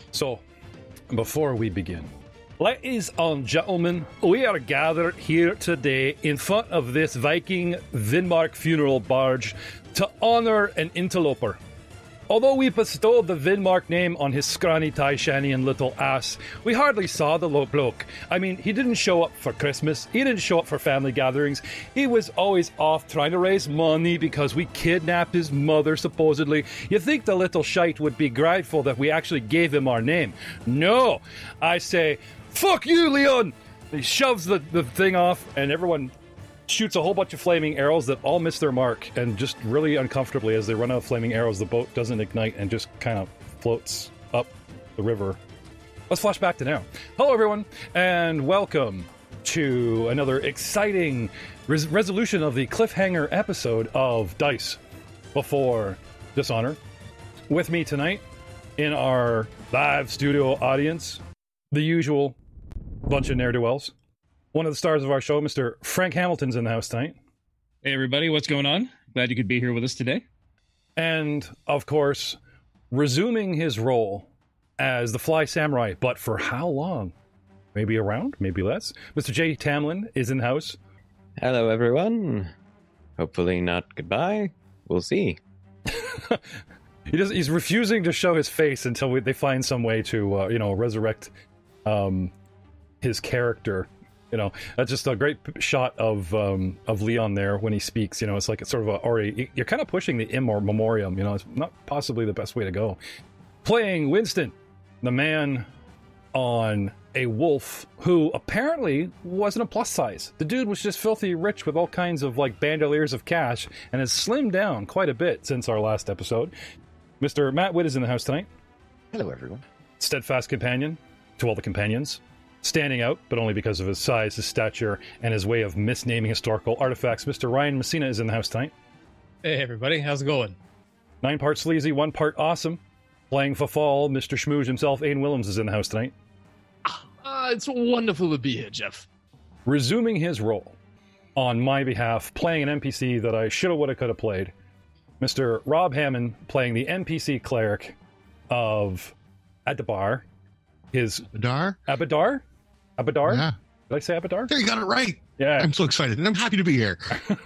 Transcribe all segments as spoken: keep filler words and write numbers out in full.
So, before we begin, ladies and gentlemen, we are gathered here today in front of this Viking Vinmark funeral barge to honor an interloper. Although we bestowed the Vinmark name on his scrawny Taishanian little ass, we hardly saw the lo- bloke. I mean, he didn't show up for Christmas, he didn't show up for family gatherings, he was always off trying to raise money because we kidnapped his mother, supposedly. You'd think the little shite would be grateful that we actually gave him our name. No! I say, fuck you, Leon! He shoves the, the thing off, and everyone shoots a whole bunch of flaming arrows that all miss their mark, and just really uncomfortably as they run out of flaming arrows, the boat doesn't ignite and just kind of floats up the river. Let's flash back to now. Hello everyone, and welcome to another exciting res- resolution of the cliffhanger episode of Dice Before Dishonor. With me tonight in our live studio audience, the usual bunch of ne'er-do-wells. One of the stars of our show, Mister Frank Hamilton's in the house tonight. Hey, everybody. What's going on? Glad you could be here with us today. And, of course, resuming his role as the Fly Samurai, but for how long? Maybe a round, maybe less. Mister J. Tamlin is in the house. Hello, everyone. Hopefully not goodbye. We'll see. he does, he's refusing to show his face until we, they find some way to, uh, you know, resurrect um, his character. You know, that's just a great shot of um, of Leon there when he speaks. You know, it's like it's sort of a, or a, you're kind of pushing the in memoriam. You know, it's not possibly the best way to go. Playing Winston, the man on a wolf who apparently wasn't a plus size. The dude was just filthy rich with all kinds of like bandoliers of cash and has slimmed down quite a bit since our last episode. Mister Matt Witt is in the house tonight. Hello, everyone. Steadfast companion to all the companions. Standing out, but only because of his size, his stature, and his way of misnaming historical artifacts, Mister Ryan Messina is in the house tonight. Hey, everybody. How's it going? Nine part sleazy, one part awesome. Playing Fafal, Mister Schmooge himself, Aiden Willems is in the house tonight. Uh, it's wonderful to be here, Jeff. Resuming his role on my behalf, playing an N P C that I shoulda, woulda, coulda played, Mister Rob Hammond playing the N P C cleric of Adabar. His Abadar? Abadar? Abadar? Yeah. Did I say Abadar? There, you got it right. Yeah. I'm so excited, and I'm happy to be here.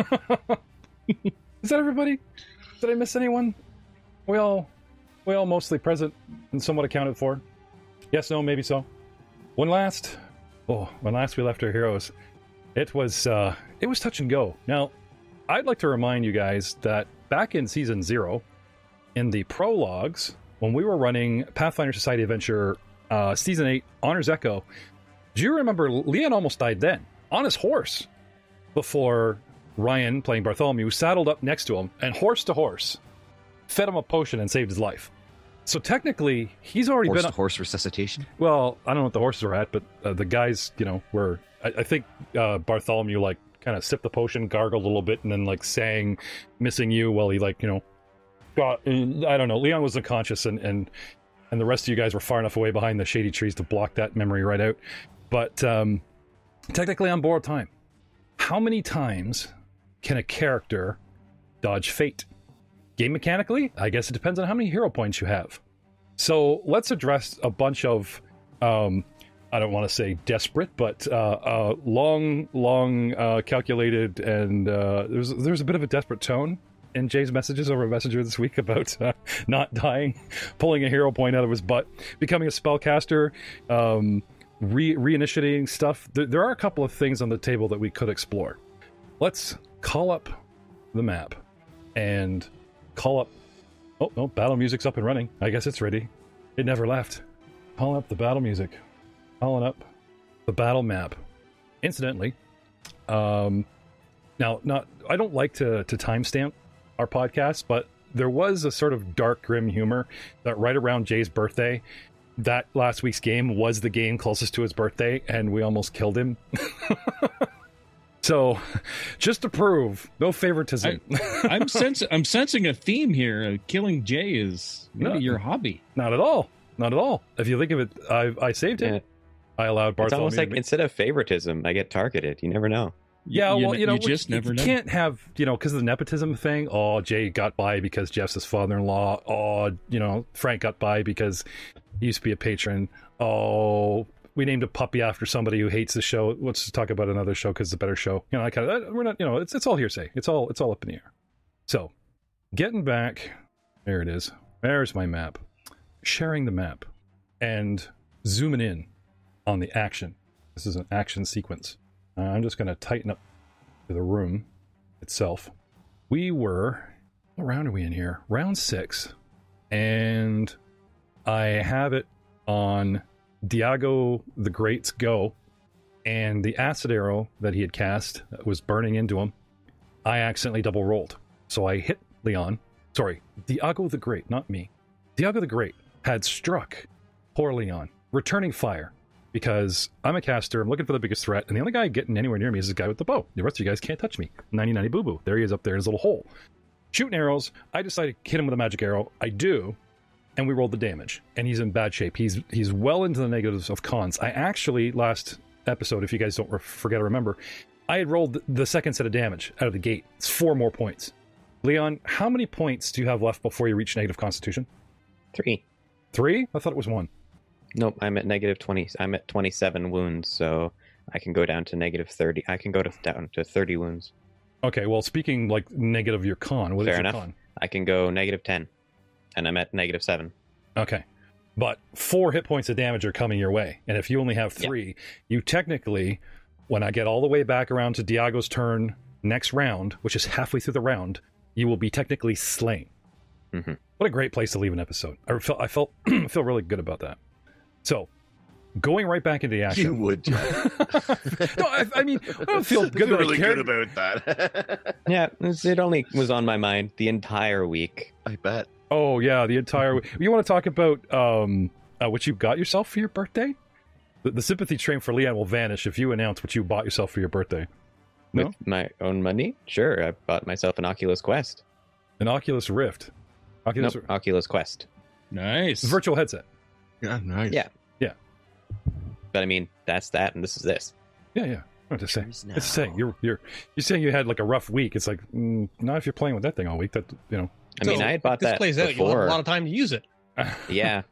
Is that everybody? Did I miss anyone? We all, we all mostly present and somewhat accounted for. Yes, no, maybe so. When last, oh, when last we left our heroes, it was, uh, it was touch and go. Now, I'd like to remind you guys that back in season zero, in the prologues, when we were running Pathfinder Society Adventure, uh, season eight, Honor's Echo. Do you remember Leon almost died then on his horse before Ryan, playing Bartholomew, saddled up next to him and horse to horse fed him a potion and saved his life. So technically, he's already horse been to horse resuscitation. Well, I don't know what the horses are at, but uh, the guys, you know, were. I, I think uh, Bartholomew like kind of sipped the potion, gargled a little bit, and then like sang "Missing You" while he like you know got. I don't know. Leon was unconscious, and and and the rest of you guys were far enough away behind the shady trees to block that memory right out. But um, technically on borrowed time. How many times can a character dodge fate? Game mechanically, I guess it depends on how many hero points you have. So let's address a bunch of, um, I don't want to say desperate, but uh, uh, long, long uh, calculated, and uh, there's there's a bit of a desperate tone in Jay's messages over Messenger this week about uh, not dying, pulling a hero point out of his butt, becoming a spellcaster, um... Re- reinitiating stuff. There, there are a couple of things on the table that we could explore. Let's call up the map and call up. Oh, no, battle music's up and running. I guess it's ready. It never left. Calling up the battle music. Calling up the battle map. Incidentally, um, now, not I don't like to, to timestamp our podcast, but there was a sort of dark, grim humor that right around Jay's birthday, that last week's game was the game closest to his birthday, and we almost killed him. So, just to prove, no favoritism. I, I'm, sens- I'm sensing a theme here. Uh, killing Jay is maybe No. your hobby. Not at all. Not at all. If you think of it, I, I saved it. Yeah. I allowed Bartholomew. It's almost like to be- instead of favoritism, I get targeted. You never know. Yeah, You- well, you know, you just you, never you know. can't have, you know, because of the nepotism thing. Oh, Jay got by because Jeff's his father-in-law. Oh, you know, Frank got by because He used to be a patron. Oh, we named a puppy after somebody who hates the show. Let's just talk about another show because it's a better show. You know, I kind of we're not. You know, it's it's all hearsay. It's all it's all up in the air. So, getting back, there it is. There's my map. Sharing the map and zooming in on the action. This is an action sequence. Uh, I'm just going to tighten up to the room itself. We were, what round are we in here? Round six. And I have it on Diago the Great's go. And the acid arrow that he had cast that was burning into him, I accidentally double rolled. So I hit Leon. Sorry, Diago the Great, not me. Diago the Great had struck poor Leon, returning fire. Because I'm a caster, I'm looking for the biggest threat, and the only guy getting anywhere near me is this guy with the bow. The rest of you guys can't touch me. ninety ninety boo boo. There he is up there in his little hole. Shooting arrows, I decided to hit him with a magic arrow. I do, and we rolled the damage. And he's in bad shape. He's he's well into the negatives of cons. I actually, last episode, if you guys don't forget or remember, I had rolled the second set of damage out of the gate. It's four more points. Leon, how many points do you have left before you reach negative constitution? Three. Three? I thought it was one. Nope, I'm at negative twenty. I'm at twenty-seven wounds, so I can go down to negative thirty. I can go to down to thirty wounds. Okay, well, speaking like negative your con, what Fair is your enough. con? I can go negative ten, and I'm at negative seven. Okay, but four hit points of damage are coming your way, and if you only have three, yeah. you technically, when I get all the way back around to Diago's turn next round, which is halfway through the round, you will be technically slain. Mm-hmm. What a great place to leave an episode. I felt I felt I feel really good about that. So, going right back into the action. You would, Jeff. No, I, I mean, I don't feel good feel about really char- good about that. Yeah, it only was on my mind the entire week. I bet. Oh, yeah, the entire... You want to talk about um, uh, what you got yourself for your birthday? The, the sympathy train for Leon will vanish if you announce what you bought yourself for your birthday. No? With my own money? Sure, I bought myself an Oculus Quest. An Oculus Rift. Oculus Nope, Oculus Quest. Nice. Virtual headset. Yeah, nice. Yeah. Yeah. But I mean, that's that, and this is this. Yeah, yeah. I'm just saying. It's saying you're you're you're saying you had like a rough week. It's like mm, not if you're playing with that thing all week. That you know. I mean, So, I had bought this that plays out. You'll have before. a lot of time to use it. Yeah.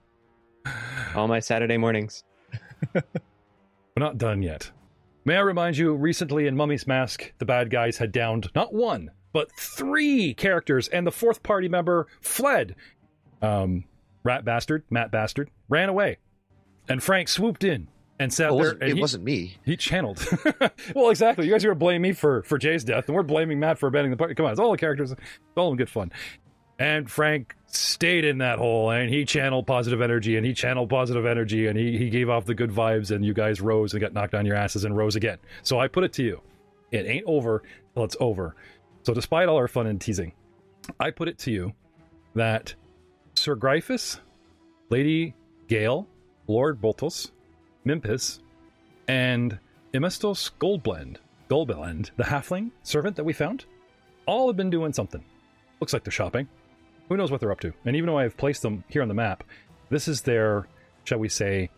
All my Saturday mornings. We're not done yet. May I remind you, recently in Mummy's Mask, the bad guys had downed not one, but three characters, and the fourth party member fled. Um, Rat Bastard, Matt Bastard, ran away. And Frank swooped in and sat Well, it there. wasn't, and it he, wasn't me. He channeled. Well, exactly. You guys are going to blame me for, for Jay's death, and we're blaming Matt for abandoning the party. Come on, it's all the characters. It's all in good fun. And Frank stayed in that hole, and he channeled positive energy, and he channeled positive energy, and he, he gave off the good vibes, and you guys rose and got knocked on your asses and rose again. So I put it to you. It ain't over till it's over. So despite all our fun and teasing, I put it to you that Sir Gryphus, Lady Gale, Lord Boltos, Mimpus, and Emistos Goldblend, Goldblend, the halfling servant that we found, all have been doing something. Looks like they're shopping. Who knows what they're up to? And even though I have placed them here on the map, this is their, shall we say,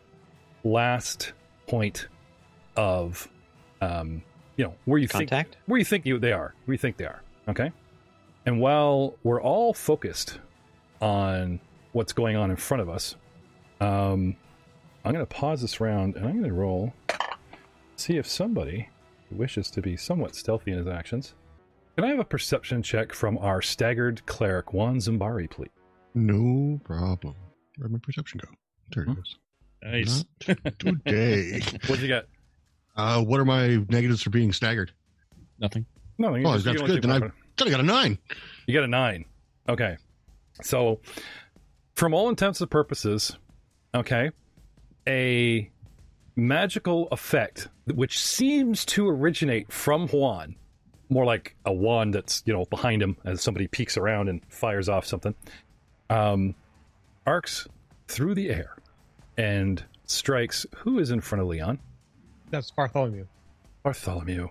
last point of, um, you know, where you Contact? think where you think you they are, where you think they are. Okay. And while we're all focused on what's going on in front of us, um, I'm going to pause this round and I'm going to roll, see if somebody wishes to be somewhat stealthy in his actions. Can I have a perception check from our staggered cleric, Juan Zimbari, please? No problem. Where'd my perception go? There it Hmm. is. Nice. Not today. What'd you get? Uh, what are my negatives for being staggered? Nothing. No, you Oh, just- you that's only good. take Then one. I kind of got a nine. You got a nine. Okay. So, from all intents and purposes, okay, a magical effect which seems to originate from Juan, more like a wand that's, you know, behind him as somebody peeks around and fires off something, um, arcs through the air and strikes who is in front of Leon? That's Bartholomew. Bartholomew.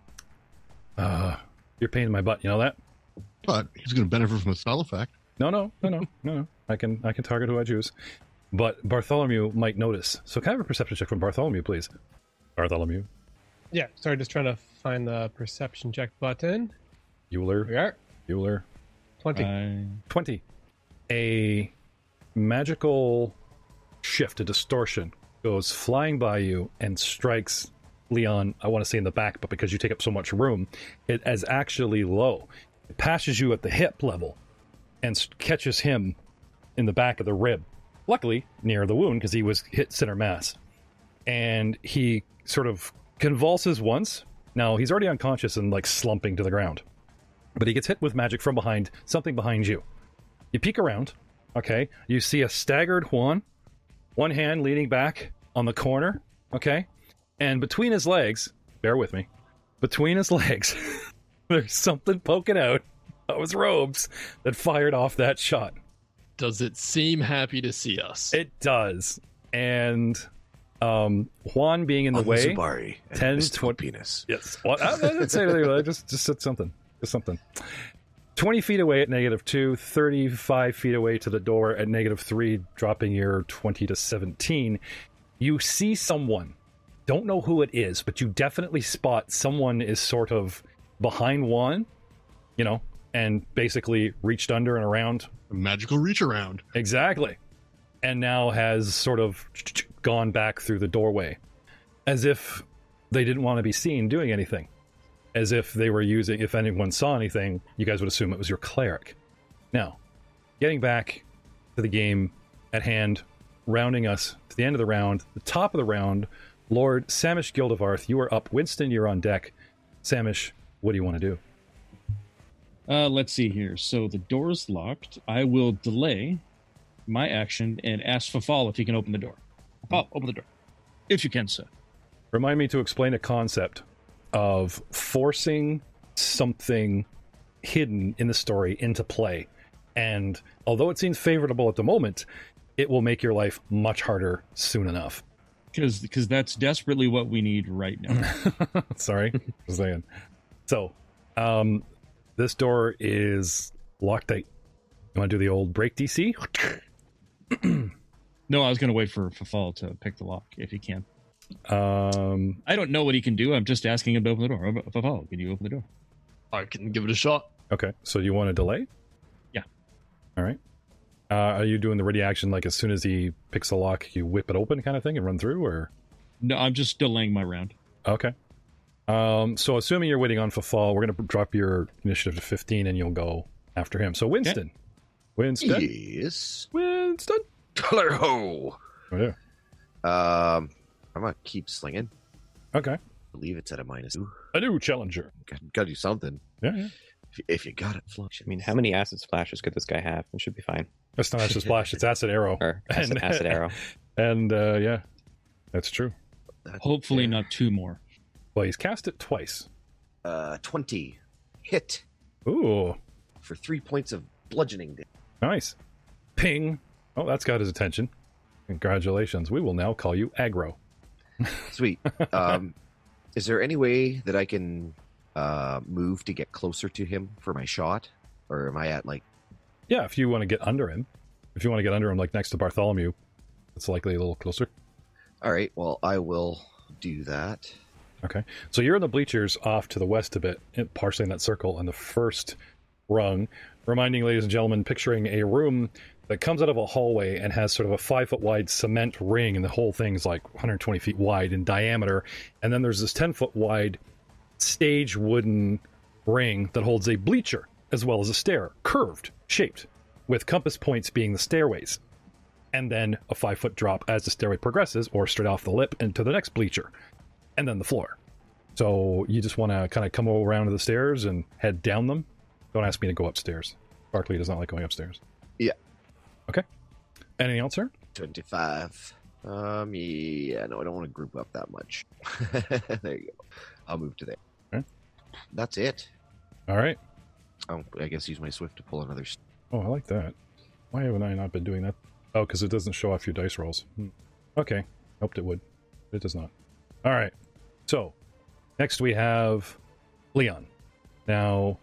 Uh, you're pain in my butt, you know that? But he's going to benefit from a spell effect. No, no, no, no, no, no. I can I can target who I choose. But Bartholomew might notice. So can I have a perception check from Bartholomew, please? Bartholomew. Yeah, sorry, just trying to find the perception check button. Here we Euler. are. Euler. twenty. I... twenty. A magical shift, a distortion, goes flying by you and strikes Leon, I want to say in the back, but because you take up so much room, it is actually low. It passes you at the hip level and catches him in the back of the rib. Luckily, near the wound, because he was hit center mass. And he sort of convulses once. Now, he's already unconscious and, like, slumping to the ground. But he gets hit with magic from behind, something behind you. You peek around, okay? You see a staggered Juan, one hand leaning back on the corner, okay? And between his legs, bear with me, between his legs, there's something poking out of his robes that fired off that shot. Does it seem happy to see us? It does. And um, Juan being in the way, Zubari and ten, mystical twenty penis. Yes. Well, I, I didn't say anything. I just, just said something. Just something. twenty feet away at negative two, thirty-five feet away to the door at negative three, dropping your twenty to seventeen. You see someone. Don't know who it is, but you definitely spot someone is sort of behind Juan, you know, and basically reached under and around. A magical reach around. Exactly. And now has sort of gone back through the doorway as if they didn't want to be seen doing anything. As if they were using, if anyone saw anything, you guys would assume it was your cleric. Now, getting back to the game at hand, rounding us to the end of the round, the top of the round, Lord Samish Gildevarth, you are up. Winston, you're on deck. Samish, what do you want to do? Uh, let's see here. So the door's locked. I will delay my action and ask Fafal if he can open the door. Fafal, open the door. If you can, sir. Remind me to explain a concept of forcing something hidden in the story into play. And although it seems favorable at the moment, it will make your life much harder soon enough. Because because that's desperately what we need right now. Sorry, just saying. So, um, this door is locked tight. You want to do the old break D C? No, I was going to wait for Fafal to pick the lock, if he can. Um, I don't know what he can do. I'm just asking him to open the door. Fafal, can you open the door? I can give it a shot. okay, so you want to delay? Yeah. All right. Uh, are you doing the ready action, like as soon as he picks the lock, you whip it open kind of thing and run through, or? No, I'm just delaying my round. Okay. Um, so assuming you're waiting on Fafal, we're going to drop your initiative to fifteen and you'll go after him. So Winston. Okay. Winston? Yes. Winston? Color ho. Oh, yeah. Um, I'm going to keep slinging. Okay. I believe it's at a minus two. A new challenger. Got to do something. Yeah, yeah. If, if you got it, flush. I mean, how many acid splashes could this guy have? It should be fine. That's not acid splash, it's acid arrow. Or acid, and, acid arrow. And, uh, yeah, that's true. That Hopefully there. not two more. Well, he's cast it twice. Uh, twenty. Hit Ooh, for three points of bludgeoning damage. nice. Ping. Oh, that's got his attention. Congratulations. We will now call you Aggro. Sweet. Um, is there any way that I can uh, move to get closer to him for my shot? Or am I at, like... Yeah, if you want to get under him. If you want to get under him, like next to Bartholomew, it's likely a little closer. All right, well, I will do that. Okay. So you're in the bleachers off to the west a bit, parsing that circle on the first rung, reminding ladies and gentlemen, picturing a room that comes out of a hallway and has sort of a five foot wide cement ring, and the whole thing's like one hundred twenty feet wide in diameter. And then there's this ten foot wide stage wooden ring that holds a bleacher as well as a stair, curved, shaped, with compass points being the stairways. And then a five foot drop as the stairway progresses, or straight off the lip into the next bleacher. And then the floor. So you just want to kind of come around to the stairs and head down them. Don't ask me to go upstairs. Barkley does not like going upstairs. Yeah. Okay. Anything else, sir? twenty-five. Um, yeah, no, I don't want to group up that much. There you go. I'll move to there. Okay. That's it. All right. Oh, I guess use my Swift to pull another... st- Oh, I like that. Why haven't I not been doing that? Oh, because it doesn't show off your dice rolls. Hmm. Okay. Hoped it would. It does not. All right. So, next we have Leon. Now,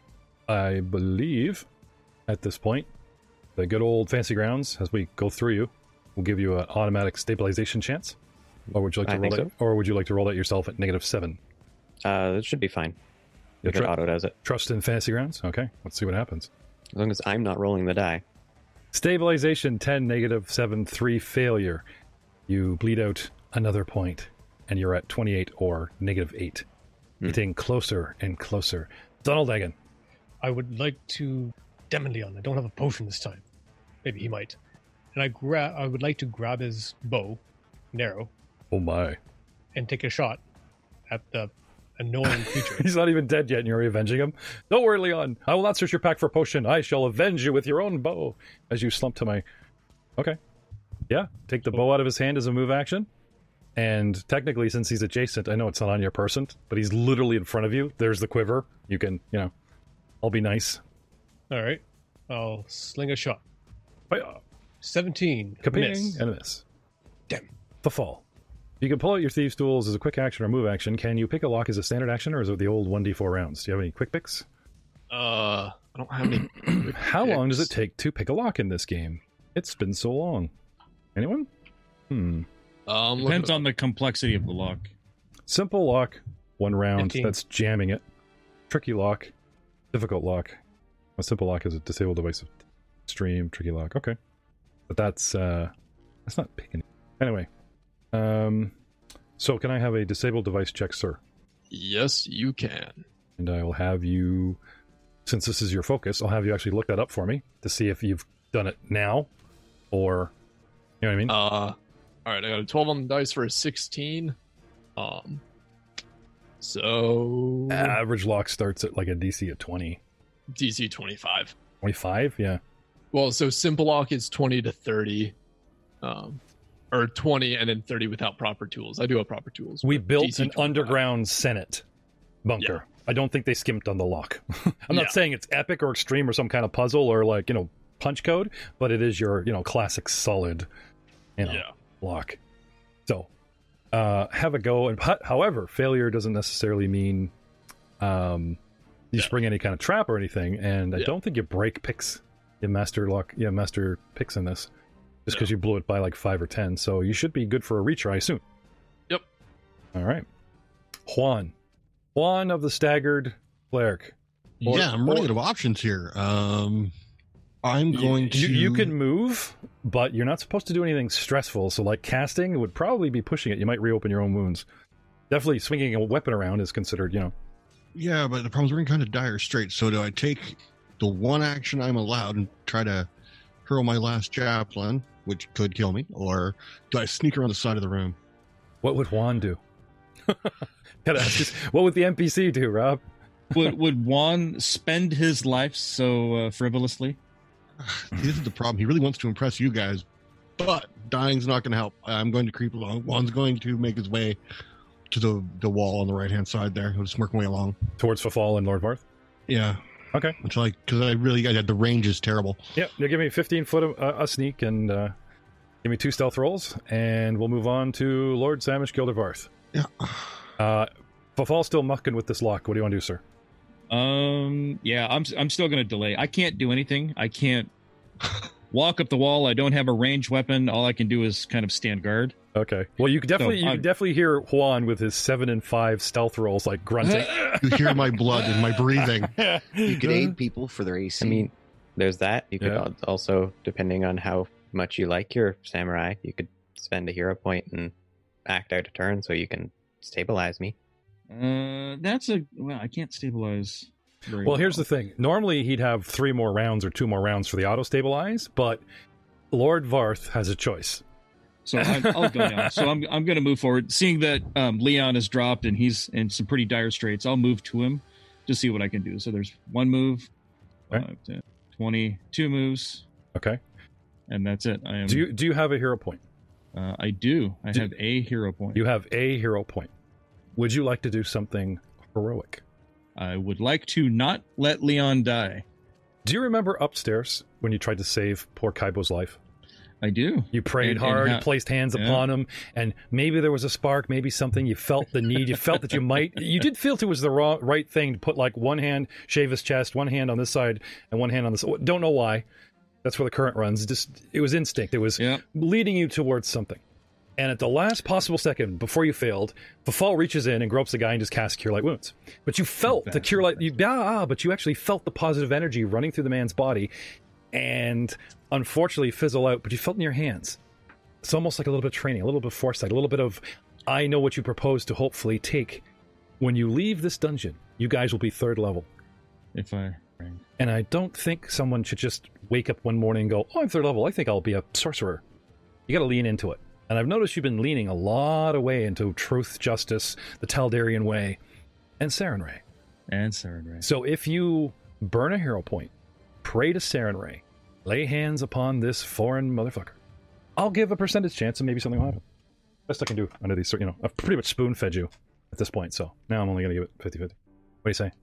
I believe at this point, the good old fancy grounds, as we go through you, will give you an automatic stabilization chance. Or would you like to I roll think that? Or would you like to roll that yourself at negative seven? Uh, it should be fine. Yeah, Because tr- auto does it. Trust in fancy grounds? Okay, let's see what happens. As long as I'm not rolling the die. Stabilization ten, negative seven, three, failure. You bleed out another point, and you're at twenty-eight or negative eight. Hmm. Getting closer and closer. Donald Egan. I would like to... Damn it, Leon, I don't have a potion this time. Maybe he might. And I gra- I would like to grab his bow, narrow, Oh my. and take a shot at the annoying creature. He's not even dead yet, and you're already avenging him. Don't worry, Leon. I will not search your pack for a potion. I shall avenge you with your own bow. As you slump to my... Okay. Yeah, take the bow out of his hand as a move action. And technically, since he's adjacent, I know it's not on your person, but he's literally in front of you. There's the quiver. You can, you know, I'll be nice. All right. I'll sling a shot. Hi-ya. seventeen. Kaping, Miss. and a miss. Damn. The fall. You can pull out your Thieves' Tools as a quick action or move action. Can you pick a lock as a standard action, or is it the old one d four rounds? Do you have any quick picks? Uh, I don't have any. quick How long does it picks. take to pick a lock in this game? It's been so long. Anyone? Hmm. Um, Depends on the complexity of the lock. Simple lock, one round. fifteen. That's jamming it. Tricky lock, difficult lock. A simple lock is a disabled device of stream. Tricky lock. Okay, but that's uh, that's not picking. Anyway, um, so can I have a disabled device check, sir? Yes, you can. And I will have you, since this is your focus, I'll have you actually look that up for me to see if you've done it now, or you know what I mean. Uh, all right. I got a twelve on the dice for a sixteen. Um, so Average lock starts at like a D C of twenty. D C twenty-five. twenty-five, yeah. Well, so simple lock is twenty to thirty, um, or twenty and then thirty without proper tools. I do have proper tools. We but built D C an twenty-five. underground Senate bunker. Yeah. I don't think they skimped on the lock. I'm not Yeah. saying it's epic or extreme or some kind of puzzle or like, you know, punch code, but it is your, you know, classic solid, you know, Yeah. lock. So, uh, have a go. And however, failure doesn't necessarily mean um, you Yeah. spring any kind of trap or anything. And I Yeah. don't think you break picks in master lock. Yeah, master picks in this, just because No. you blew it by like five or ten. So you should be good for a retry soon. Yep. All right, Juan. Juan of the Staggered Cleric. Or- yeah, I'm running or- out of options here. Um, I'm going You, to. you can move, but you're not supposed to do anything stressful. So, like casting would probably be pushing it. You might reopen your own wounds. Definitely swinging a weapon around is considered, you know. Yeah, but the problem is we're in kind of dire straits. So do I take the one action I'm allowed and try to hurl my last javelin, which could kill me, or do I sneak around the side of the room? What would Juan do? Gotta ask this, what would the N P C do, Rob? Would would Juan spend his life so uh, frivolously? This is the problem. He really wants to impress you guys, but dying's not going to help. I'm going to creep along. Juan's going to make his way to the, the wall on the right hand side there. He'll just work my way along. Towards Fafal and Lord Varth? Yeah. Okay. It's like, because I really, I, the range is terrible. Yep. You give me fifteen foot of uh, a sneak and uh, give me two stealth rolls, and we'll move on to Lord Samish Gildervarth. Yeah. Uh, Fafal's still mucking with this lock. What do you want to do, sir? Um, yeah, I'm I'm still going to delay. I can't do anything. I can't walk up the wall. I don't have a ranged weapon. All I can do is kind of stand guard. Okay. Well, you could definitely So, you I'm- could definitely hear Juan with his seven and five stealth rolls, like grunting. You hear my blood and my breathing. You can aid people for their A C. I mean, there's that. You could Yeah. al- also, depending on how much you like your samurai, you could spend a hero point and act out a turn so you can stabilize me. Uh, that's a well. I can't stabilize. Very Well, here's the thing. Normally, he'd have three more rounds or two more rounds for the auto stabilize, but Lord Varth has a choice. So I, I'll go down. So I'm I'm going to move forward. Seeing that um, Leon is dropped and he's in some pretty dire straits, I'll move to him to see what I can do. So there's one move, Okay. five, ten, twenty, two moves, Okay. and that's it. I am. Do you do you have a hero point? Uh, I do. I Do- have a hero point. You have a hero point. Would you like to do something heroic? I would like to not let Leon die. Do you remember upstairs when you tried to save poor Kaibo's life? I do. You prayed And- and hard, how- you placed hands yeah. upon him, and maybe there was a spark, maybe something. You felt the need. You felt that you might. You did feel it was the wrong, right thing to put like one hand, shave his chest, one hand on this side, and one hand on this. Don't know why. That's where the current runs. Just it was instinct. It was Yeah. leading you towards something. And at the last possible second before you failed, Fafal reaches in and gropes the guy and just casts Cure Light Wounds. But you felt the Cure Light, you, ah, but you actually felt the positive energy running through the man's body, and unfortunately fizzle out. But you felt it in your hands, It's almost like a little bit of training, a little bit of foresight, a little bit of, I know what you propose to hopefully take. When you leave this dungeon, you guys will be third level. If I... And I don't think someone should just wake up one morning and go, oh, I'm third level, I think I'll be a sorcerer. You gotta lean into it. And I've noticed you've been leaning a lot of way into truth, justice, the Taldarian way, and Sarenrae. And Sarenrae. So if you burn a hero point, pray to Sarenrae, lay hands upon this foreign motherfucker, I'll give a percentage chance and maybe something will happen. Best I can do under these, you know, I've pretty much spoon-fed you at this point, so now I'm only going to give it fifty-fifty. What do you say?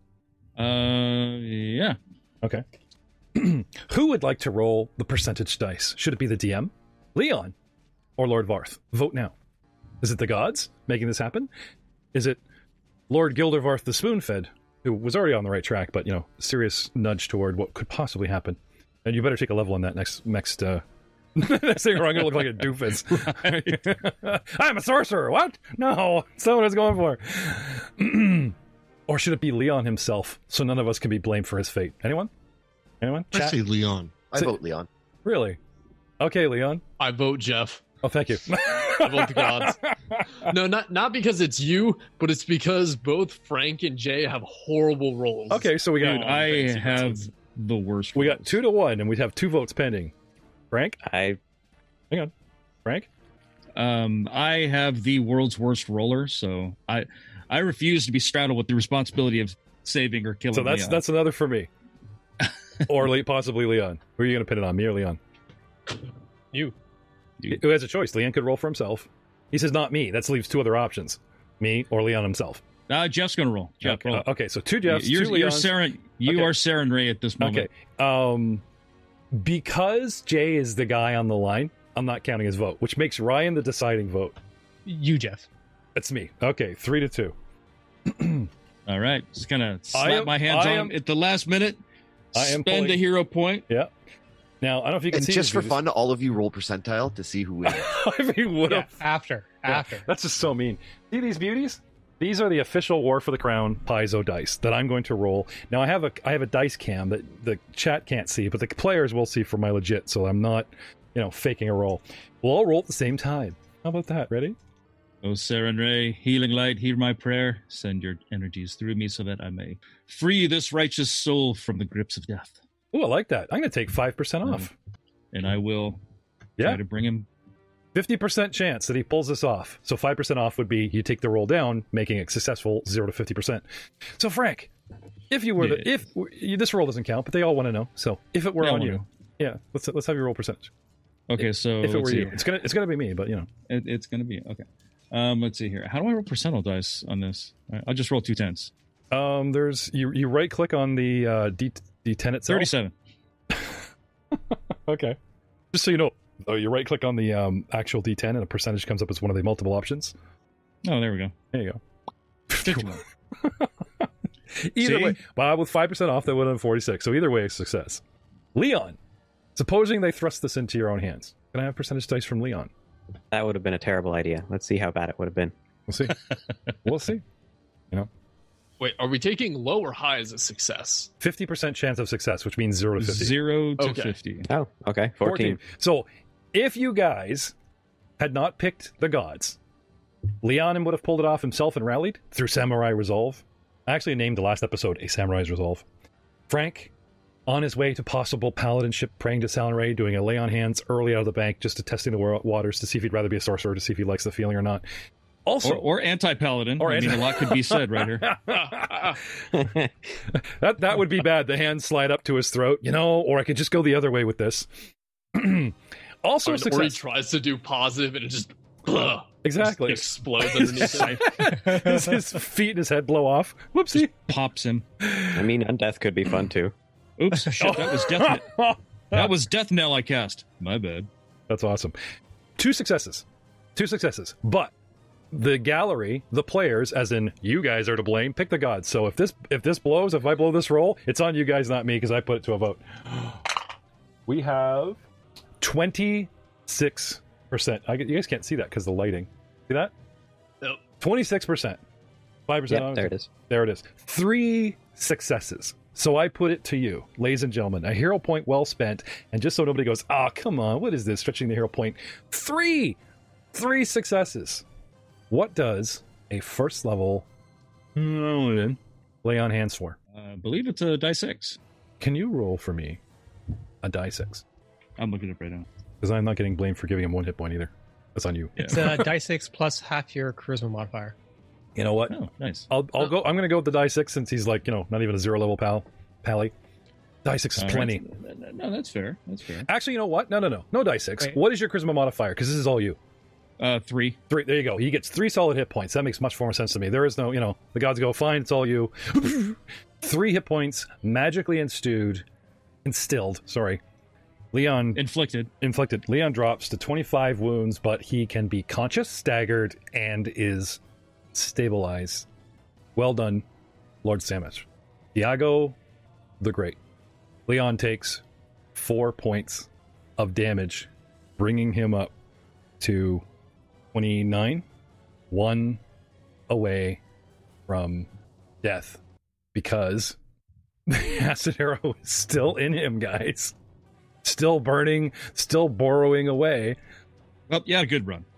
Uh, yeah. Okay. Who would like to roll the percentage dice? Should it be the D M, Leon, or Lord Varth? Vote now. Is it the gods making this happen? Is it Lord Gildervarth the Spoon-Fed, who was already on the right track, but, you know, serious nudge toward what could possibly happen? And you better take a level on that next next uh, next thing, or I'm going to look like a doofus. I'm a sorcerer. What? No, that's not what I was going for. Or should it be Leon himself, so none of us can be blamed for his fate? Anyone? Anyone? I Chat? say Leon. I Say- vote Leon. Really? Okay, Leon. I vote Jeff. Oh, thank you. I vote the gods. No, not not because it's you, but it's because both Frank and Jay have horrible rolls. Okay, so we got Dude, I have the worst. we got rolls. two to one, and we have two votes pending. Frank, I hang on. Frank, Um, I have the world's worst roller, so I I refuse to be straddled with the responsibility of saving or killing. so that's Leon. that's another for me, or Le- possibly Leon. Who are you going to pin it on, me or Leon? You. Who has a choice? Leon could roll for himself. He says, "Not me." That leaves two other options: me or Leon himself. Uh, Jeff's gonna roll. Jeff, okay, roll. uh, okay, so two Jeffs, you're, two you're Leons. Saren, you Okay. are Saren Ray at this moment. Okay. Um, because Jay is the guy on the line, I'm not counting his vote, which makes Ryan the deciding vote. You, Jeff. That's me. Okay, three to two. All right, just gonna I slap am- my hands I on am- at the last minute. I am spend pulling- a hero point. Yeah. Now I don't know if you can And see just this, for but fun, all of you roll percentile to see who wins. I mean, would Yeah, have. after. Yeah, After. That's just so mean. See these beauties? These are the official War for the Crown Paizo dice that I'm going to roll. Now I have a I have a dice cam that the chat can't see, but the players will see for my legit, so I'm not, you know, faking a roll. We'll all roll at the same time. How about that? Ready? O Saren Ray, healing light, hear my prayer. Send your energies through me so that I may free this righteous soul from the grips of death. Oh, I like that. I'm going to take five percent Um, off. And I will Yeah. try to bring him. fifty percent chance that he pulls this off. So five percent off would be you take the roll down, making it successful zero to fifty percent. So Frank, if you were the, Yeah. if you, this roll doesn't count, but they all want to know. So if it were Yeah, I on wanna you, know. yeah, let's let's have your roll percentage. Okay, so if it let's were see you, here. it's gonna it's gonna be me, but you know. It, it's going to be okay. Um, let's see here. How do I roll percentile dice on this? All right, I'll just roll two tens. Um, there's you you right click on the uh, D D10 itself. Thirty-seven. Okay, just so you know, oh, you right click on the um, actual D ten and a percentage comes up as one of the multiple options. Oh, there we go. There you go. Fifty-one. Either See? way, well, with five percent off, that would have been forty-six. So either way, a success. Leon, supposing they thrust this into your own hands, can I have percentage dice from Leon? that would have been a terrible idea. Let's see how bad it would have been. We'll see. We'll see. Wait, are we taking low or high as a success? fifty percent chance of success, which means zero to fifty. Zero to Okay. fifty. Oh, okay. fourteen. So if you guys had not picked the gods, Leon would have pulled it off himself and rallied through Samurai Resolve. I actually named the last episode A Samurai's Resolve. Frank, on his way to possible paladinship, praying to Sarenrae, doing a lay on hands early out of the bank, just to testing the wa- waters to see if he'd rather be a sorcerer, to see if he likes the feeling or not. Also, Or, or anti-paladin. Or I mean, anti- a lot could be said right here. that that would be bad. The hands slide up to his throat, you know, or I could just go the other way with this. Also, Or, a or he success. tries to do positive and it just, ugh, Exactly. just explodes underneath him. his, his feet and his head blow off. Whoopsie. Pops him. I mean, undeath could be fun too. Oops, shit, that was death. That was death knell I cast. My bad. That's awesome. Two successes. Two successes. But the gallery, the players, as in you guys are to blame, pick the gods. So if this if this blows, if I blow this roll, it's on you guys, not me, because I put it to a vote. We have twenty-six percent. I, you guys can't see that because the lighting. See that? Nope. twenty-six percent. five percent Yeah, on there it is. There it is. Three successes. So I put it to you, ladies and gentlemen, a hero point well spent, and just so nobody goes, ah, oh, come on, what is this? Stretching the hero point. Three! Three successes. What does a first level lay on hands for? I believe it's a die six. Can you roll for me a die six? I'm looking at it right now. Because I'm not getting blamed for giving him one hit point either. That's on you. Yeah. It's a die six plus half your charisma modifier. You know what? Oh, nice. I'll I'll go. I'm going to go with the die six since he's like, you know, not even a zero level pal, pally. Die six is All plenty. right. No, that's fair. That's fair. Actually, you know what? No, no, no, no die six. Wait. What is your charisma modifier? Because this is all you. Uh, three. Three. There you go. He gets three solid hit points. That makes much more sense to me. There is no, you know, the gods go, fine, it's all you. Three hit points, magically instilled, instilled. Sorry, Leon Inflicted. inflicted. Leon drops to twenty-five wounds, but he can be conscious, staggered, and is stabilized. Well done, Lord Samus. Iago the Great. Leon takes four points of damage, bringing him up to twenty-nine, one away from death, because the acid arrow is still in him, guys. Still burning, still borrowing away. Oh, yeah, good run.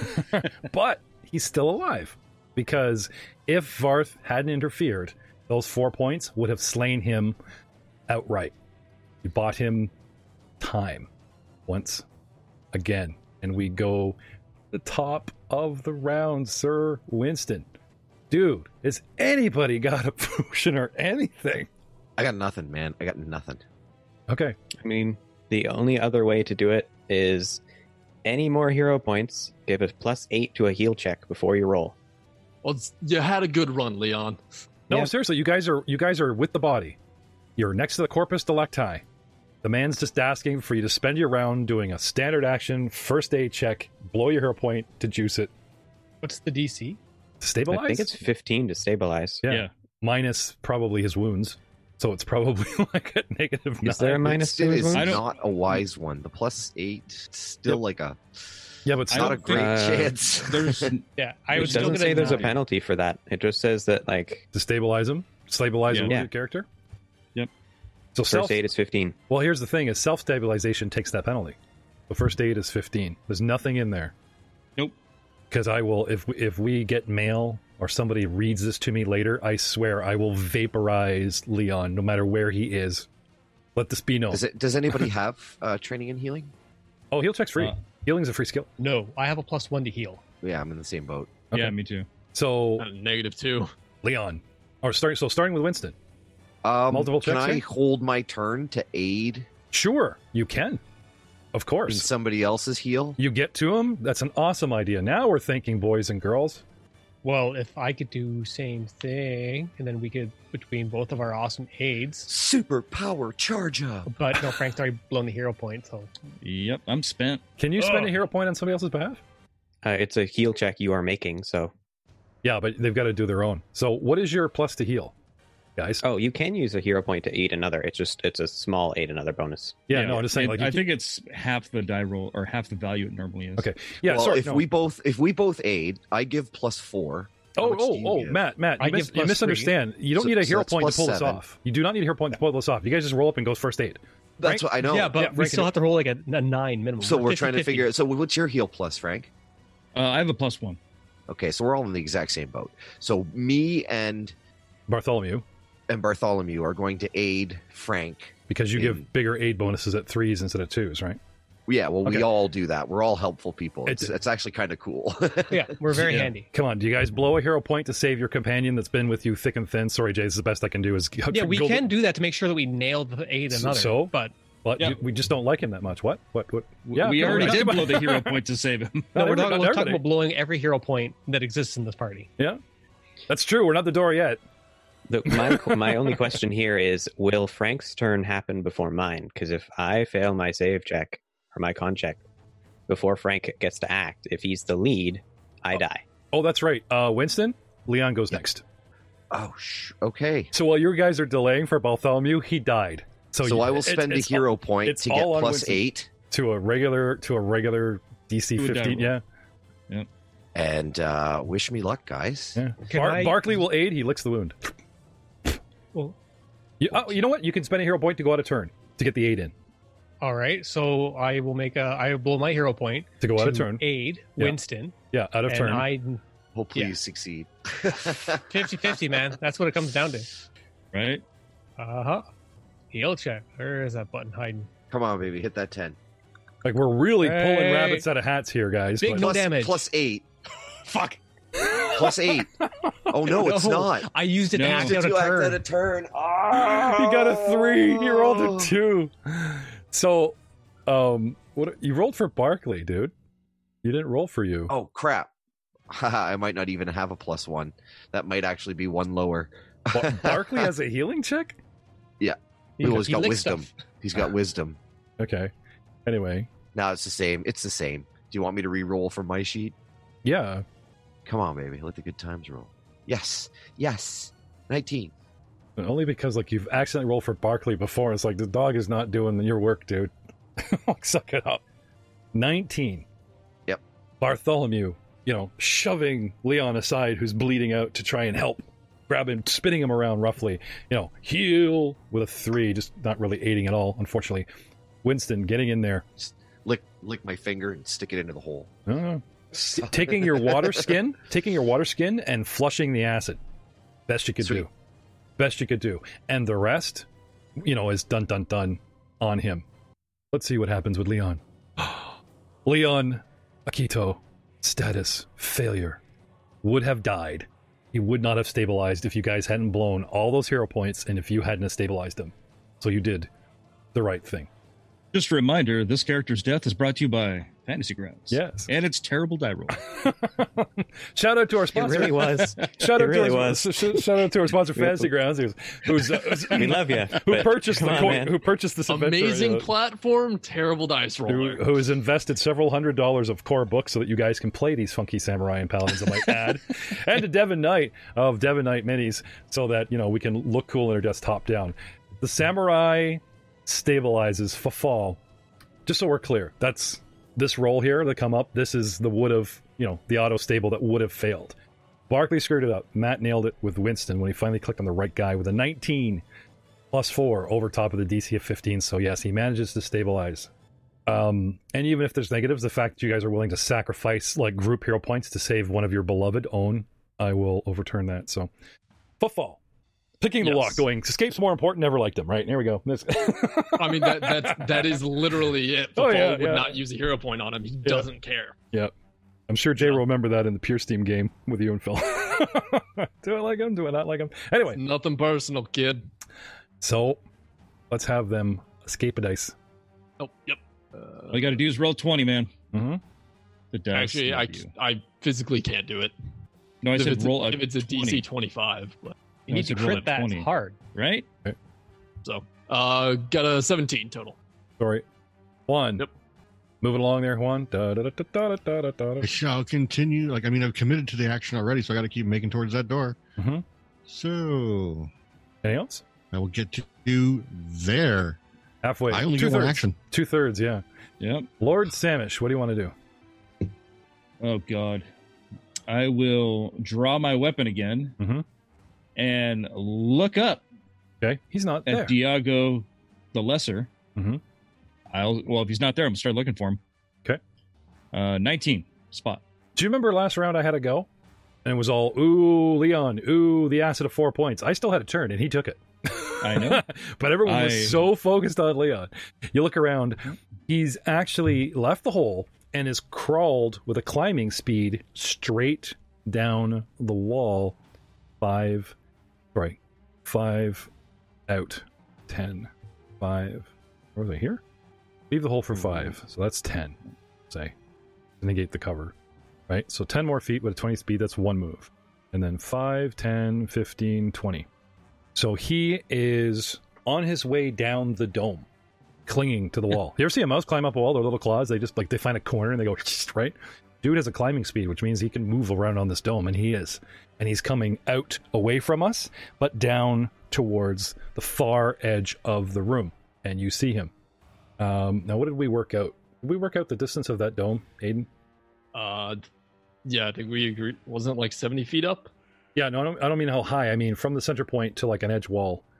But he's still alive, because if Varth hadn't interfered, those four points would have slain him outright. You bought him time once again, and we go the top of the round, Sir Winston. Dude, has anybody got a potion or anything? I got nothing, man. I got nothing. Okay. I mean, the only other way to do it is any more hero points, give a plus eight to a heal check before you roll. Well, it's, you had a good run, Leon. No, Yeah. seriously, you guys are you guys are with the body. You're next to the Corpus Delecti. The man's just asking for you to spend your round doing a standard action first aid check, blow your hero point to juice it, What's the D C? stabilize. I think it's fifteen to stabilize. yeah. Yeah. Minus probably his wounds, so it's probably like a negative nine. Is there a minus Still to his is I wounds? don't- not a wise one. The plus eight, still Yep. like a Yeah, but it's I not still, a don't great think- uh, chance. There's Yeah, I It was still doesn't gonna say there's a nine. penalty for that. It just says that like to stabilize him, stabilize Yeah. a wounded Yeah. character. Yep. So first self. aid is fifteen. Well, here's the thing: is self stabilization takes that penalty. The first aid is fifteen. There's nothing in there. Nope. Because I will, if if we get mail or somebody reads this to me later, I swear I will vaporize Leon, no matter where he is. Let this be known. Does it? Does anybody have uh, training in healing? Oh, heal check's free. Uh, Healing's a free skill. No, I have a plus one to heal. Yeah, I'm in the same boat. Okay. Yeah, me too. So Uh, negative two. Leon, or starting. So starting with Winston. Um, Multiple can checks I here? hold my turn to aid Sure, you can. Of in course. somebody else's heal? You get to him. That's an awesome idea. Now we're thinking, boys and girls. Well, if I could do same thing, and then we could between both of our awesome aids. Super power charge up. But no, Frank's already blown the hero point, so Yep, I'm spent. Can you spend Oh. a hero point on somebody else's behalf? Uh, it's a heal check you are making, so Yeah, but they've got to do their own. So what is your plus to heal, guys? oh, you can use a hero point to aid another. It's just it's a small aid another bonus. yeah, no, I'm just saying. It- Like, I you think it's half the die roll or half the value it normally is. Okay. yeah. well, sorry. if no. we both if we both aid, I give plus four. How Oh, much do oh, you oh, give? Matt, Matt, I you, give mis- you plus misunderstand. You don't So- need a so hero that's point to plus pull this seven. off. You do not need a hero point to pull this off. You guys just roll up and goes first aid. That's what I know. yeah, but Yeah, we Frank, still have to roll like a, a nine minimum. so we're trying to fifty-fifty. figure out. So what's your heal plus, Frank? Uh, I have a plus one. Okay, so we're all in the exact same boat. So me and Bartholomew, and Bartholomew are going to aid Frank. because you In- give bigger aid bonuses at threes instead of twos, right? Yeah, well, Okay. we all do that. We're all helpful people. It's, It's- it's actually kind of cool. Yeah, we're very Yeah. handy. Come on, do you guys blow a hero point to save your companion that's been with you thick and thin? Sorry, Jay, this is the best I can do. Is Yeah, we go- can do that to make sure that we nail the aid So- another. so? but But Yeah. you- we just don't like him that much. What? What? What? W- Yeah, we come already on. did blow the hero point to save him. no, Not we're, every- not, not we're talking everybody. about blowing every hero point that exists in this party. Yeah, that's true. We're not the door yet. The, my my only question here is: will Frank's turn happen before mine? Because if I fail my save check or my con check before Frank gets to act, if he's the lead, I die. Oh, that's right. Uh, Winston, Leon goes next. oh, sh- okay. So while you guys are delaying for Bartholomew, he died. So, So you- I will it's- spend it's a hero point it's to get all on plus Winston. eight, to a regular to a regular D C To a die fifteen. roll. Yeah, and uh, wish me luck, guys. yeah. Can Bar- I- Barkley will aid. He licks the wound. Well, You, oh, you know what? You can spend a hero point to go out of turn to get the aid in. All right, so I will make a. I will blow my hero point To go out of turn. aid Yeah. Winston, Yeah, out of and turn. I Oh, please Yeah. succeed. fifty-fifty, man. That's what it comes down to. Right? Uh huh. Heal check. Where is that button hiding? Come on, baby, hit that ten. Like we're really pulling Hey. rabbits out of hats here, guys. Big but- No Plus- damage. Plus eight. Fuck. Plus eight. Oh no, it's not. I used it No. to act out a You act turn. out a turn. Oh. You got a three. You rolled a two. So, um, what you rolled for Barkley, dude? You didn't roll for you. Oh crap. I might not even have a plus one. That might actually be one lower. Bar- Barkley has a healing check. He- Ooh, he's he got licks wisdom. stuff. He's got wisdom. Okay. Anyway, No, it's the same. It's the same. Do you want me to re-roll from my sheet? yeah. Come on, baby. Let the good times roll. Yes. Yes. nineteen. But only because like you've accidentally rolled for Barkley before. It's like the dog is not doing your work, dude. Like, suck it up. Nineteen. Yep. Bartholomew, you know, shoving Leon aside, who's bleeding out, to try and help. Grab him, spinning him around roughly. You know, heal with a three, just not really aiding at all, unfortunately. Winston getting in there. Lick, lick my finger and stick it into the hole. Uh, s- taking your water skin, taking your water skin and flushing the acid. Best you could Sweet. do. Best you could do. And the rest, you know, is dun dun dun on him. Let's see what happens with Leon. Leon Akito, status failure. Would have died. He would not have stabilized if you guys hadn't blown all those hero points and if you hadn't have stabilized him. So you did the right thing. Just a reminder, this character's death is brought to you by Fantasy Grounds. Yes. And it's terrible die roll. Shout out to our It sponsor. really was. Shout It out really to our, was. sh- sh- shout out to our sponsor, Fantasy Grounds, who's who's, uh, who's- We love you. who purchased the come on, co- man. who purchased this adventure, Amazing uh, platform, terrible dice roller. who, who has invested several hundred dollars of core books so that you guys can play these funky samurai and paladins, I might add, and to Devon Knight of Devon Knight Minis, so that you know we can look cool in our just top down. The samurai stabilizes Fafal. Just so we're clear, that's this roll here that come up. This is the would have, you know, the auto stable that would have failed. Barkley screwed it up. Matt nailed it with Winston when he finally clicked on the right guy with a nineteen plus four over top of the D C of fifteen. So yes, he manages to stabilize. Um, and even if there's negatives, the fact that you guys are willing to sacrifice like group hero points to save one of your beloved own, I will overturn that. So, footfall. Picking the Yes. lock, going, escape's more important, never liked him, right? Here we go. This- I mean, that that that is literally it. Oh, Football yeah, would yeah. not use a hero point on him. He doesn't care. I'm sure Jay Yeah. will remember that in the Pure Steam game with you and Phil. Do I like him? Do I not like him? Anyway, Nothing personal, kid. so let's have them escape a dice. Oh, yep. All you got to do is roll twenty, man. Mm-hmm. The dice. Actually, I, love you. I physically can't do it. No, I if said it's roll a, a if it's a D C twenty, twenty-five. But, You No, need I to said roll crit a that twenty. hard. right? so, uh, got a seventeen total. Sorry. Juan. Yep. Moving along there, Juan. Da, da, da, da, da, da, da, da. I shall continue. Like, I mean, I've committed to the action already, so I got to keep making towards that door. Mhm. So Anything else? I will get to do there. Halfway. I only Two get one thirds. action. Two thirds, yeah. Yep. Lord Samish, what do you want to do? Oh God. I will draw my weapon again Mhm. and look up Okay. He's not at there. Diago the Lesser. Mhm. I'll well, if he's not there, I'm gonna start looking for him. Okay. Uh, nineteen spot. Do you remember last round I had a go? And it was all, ooh, Leon, ooh, the acid of four points. I still had a turn, and he took it. I know. But everyone I- was so focused on Leon. You look around, he's actually left the hole and is crawled with a climbing speed straight down the wall. Five, sorry, five out, ten, five. Where was I here? Leave the hole for five, so that's ten. Say, negate the cover, right? So ten more feet with a twenty speed. That's one move, and then five, ten, fifteen, twenty. So he is on his way down the dome, clinging to the wall. You ever see a mouse climb up a wall? Their little claws, they just like they find a corner and they go right. Dude has a climbing speed, which means he can move around on this dome, and he is. And he's coming out away from us, but down towards the far edge of the room. And you see him. Um, now, what did we work out? Did we work out the distance of that dome, Aiden? Uh, yeah, I think we agreed. Wasn't it like seventy feet up? Yeah, no, I don't, I don't mean how high. I mean from the center point to like an edge wall.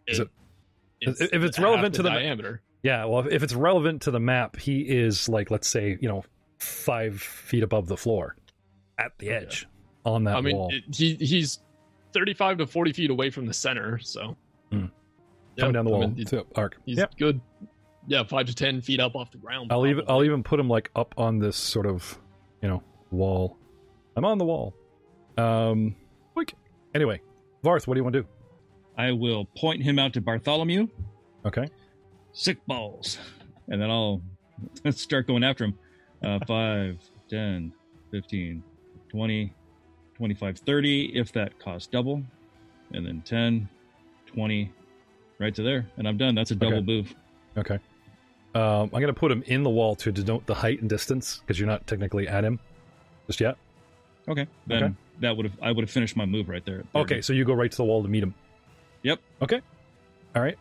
Is it- it's if it's half relevant to the- diameter. Yeah, well, if it's relevant to the map, he is like, let's say, you know, five feet above the floor, at the Okay. edge, on that I mean, wall. it, he he's thirty-five to forty feet away from the center, so Hmm. Yeah, Coming down the I wall mean, he's, to arc. he's Yep. good. Yeah, five to ten feet up off the ground. I'll even probably. I'll even put him like up on this sort of, you know, wall. I'm on the wall. Um, quick. Anyway, Varth, what do you want to do? I will point him out to Bartholomew. Okay. Sick balls. And then I'll start going after him. Uh, five, ten, fifteen, twenty, twenty-five, thirty, if that costs double. And then ten, twenty, right to there. And I'm done. That's a double Okay. move. Okay. Um, I'm gonna put him in the wall to denote the height and distance because you're not technically at him just yet. Okay. Then Okay. that would have I would have finished my move right there. at thirty. Okay, so you go right to the wall to meet him. Yep. Okay. All right.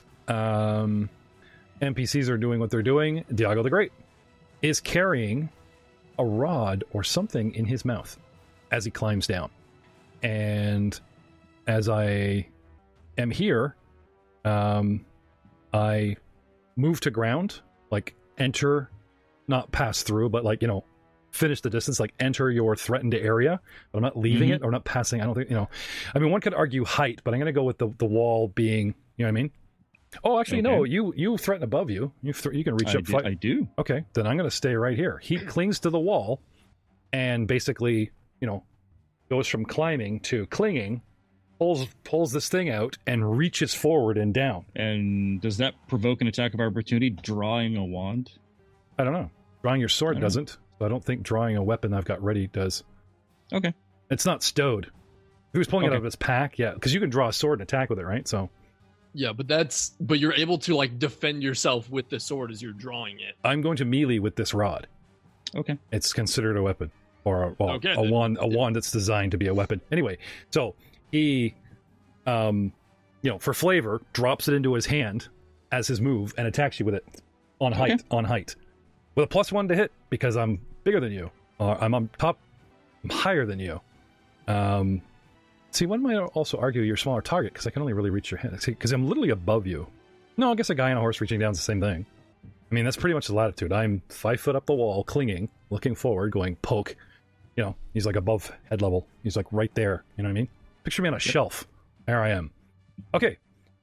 Um, N P Cs are doing what they're doing. Diago the Great is carrying a rod or something in his mouth as he climbs down. And as I am here, um, I move to ground, like enter, not pass through, but like, you know, finish the distance, like enter your threatened area, but I'm not leaving Mhm. it or not passing. I don't think, you know, I mean, one could argue height, but I'm going to go with the, the wall being, you know what I mean? Oh, actually, no, Okay. you, you threaten above you. You, th- you can reach I, up. do, Fight. I do. Okay, then I'm going to stay right here. He clings to the wall and basically, you know, goes from climbing to clinging, pulls pulls this thing out and reaches forward and down. And does that provoke an attack of opportunity? Drawing a wand? I don't know. Drawing your sword I don't know. doesn't. So I don't think drawing a weapon I've got ready does. Okay. It's not stowed. If he was pulling it Okay. out of his pack, yeah, because you can draw a sword and attack with it, right? So Yeah, but that's but you're able to like defend yourself with the sword as you're drawing it. I'm going to melee with this rod. Okay. It's considered a weapon, or a, well, Okay, a then- wand, a wand that's designed to be a weapon. Anyway, so he, um, you know, for flavor, drops it into his hand as his move and attacks you with it on height, Okay. on height, with a plus one to hit because I'm bigger than you. Uh, I'm on top, I'm higher than you. Um, see, one might also argue you're a smaller target because I can only really reach your hand. Because I'm literally above you. No, I guess a guy on a horse reaching down is the same thing. I mean, that's pretty much the latitude. I'm five foot up the wall, clinging, looking forward, going poke. You know, he's like above head level. He's like right there. You know what I mean? Picture me on a shelf. There I am. Okay,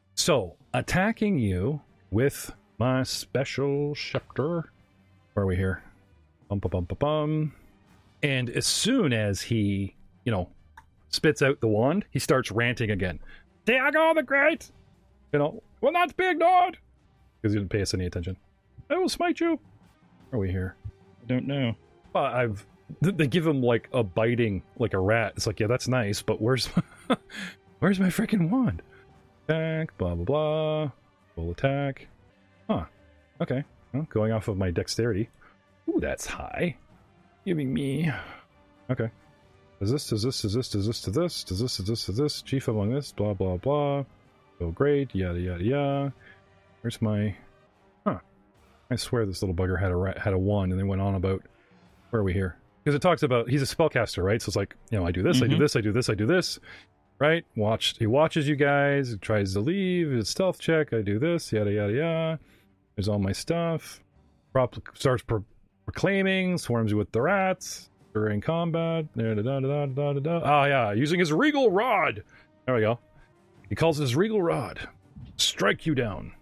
so attacking you with my special scepter. Where are we here? Bum bum bum bum bum. And as soon as he, you know, spits out the wand, he starts ranting again. Diago the Great! You know, will not be ignored! Because he didn't pay us any attention. I will smite you! Where are we here? I don't know. Uh, I've... th- They give him, like, a biting, like a rat. It's like, yeah, that's nice, but where's... where's my freaking wand? Attack, blah, blah, blah. Full attack. Huh. Okay. Well, going off of my dexterity. Ooh, that's high. Giving me... Okay. Does this, does this, does this, does this, does this, does this, does this, does this, chief among this, blah, blah, blah. So great, yada, yada, yada. Where's my... Huh. I swear this little bugger had a ra- had a wand, and they went on about... Where are we here? Because it talks about... He's a spellcaster, right? So it's like, you know, I do this, I do Mhm. this, I do this, I do this. Right? Watch. He watches you guys, he tries to leave, his stealth check, I do this, yada, yada, yada. There's all my stuff. Prop starts pro- proclaiming, swarms you with the rats. During combat, da, da, da, da, da, da, da. Oh yeah, using his regal rod. There we go. He calls it his regal rod. Strike you down,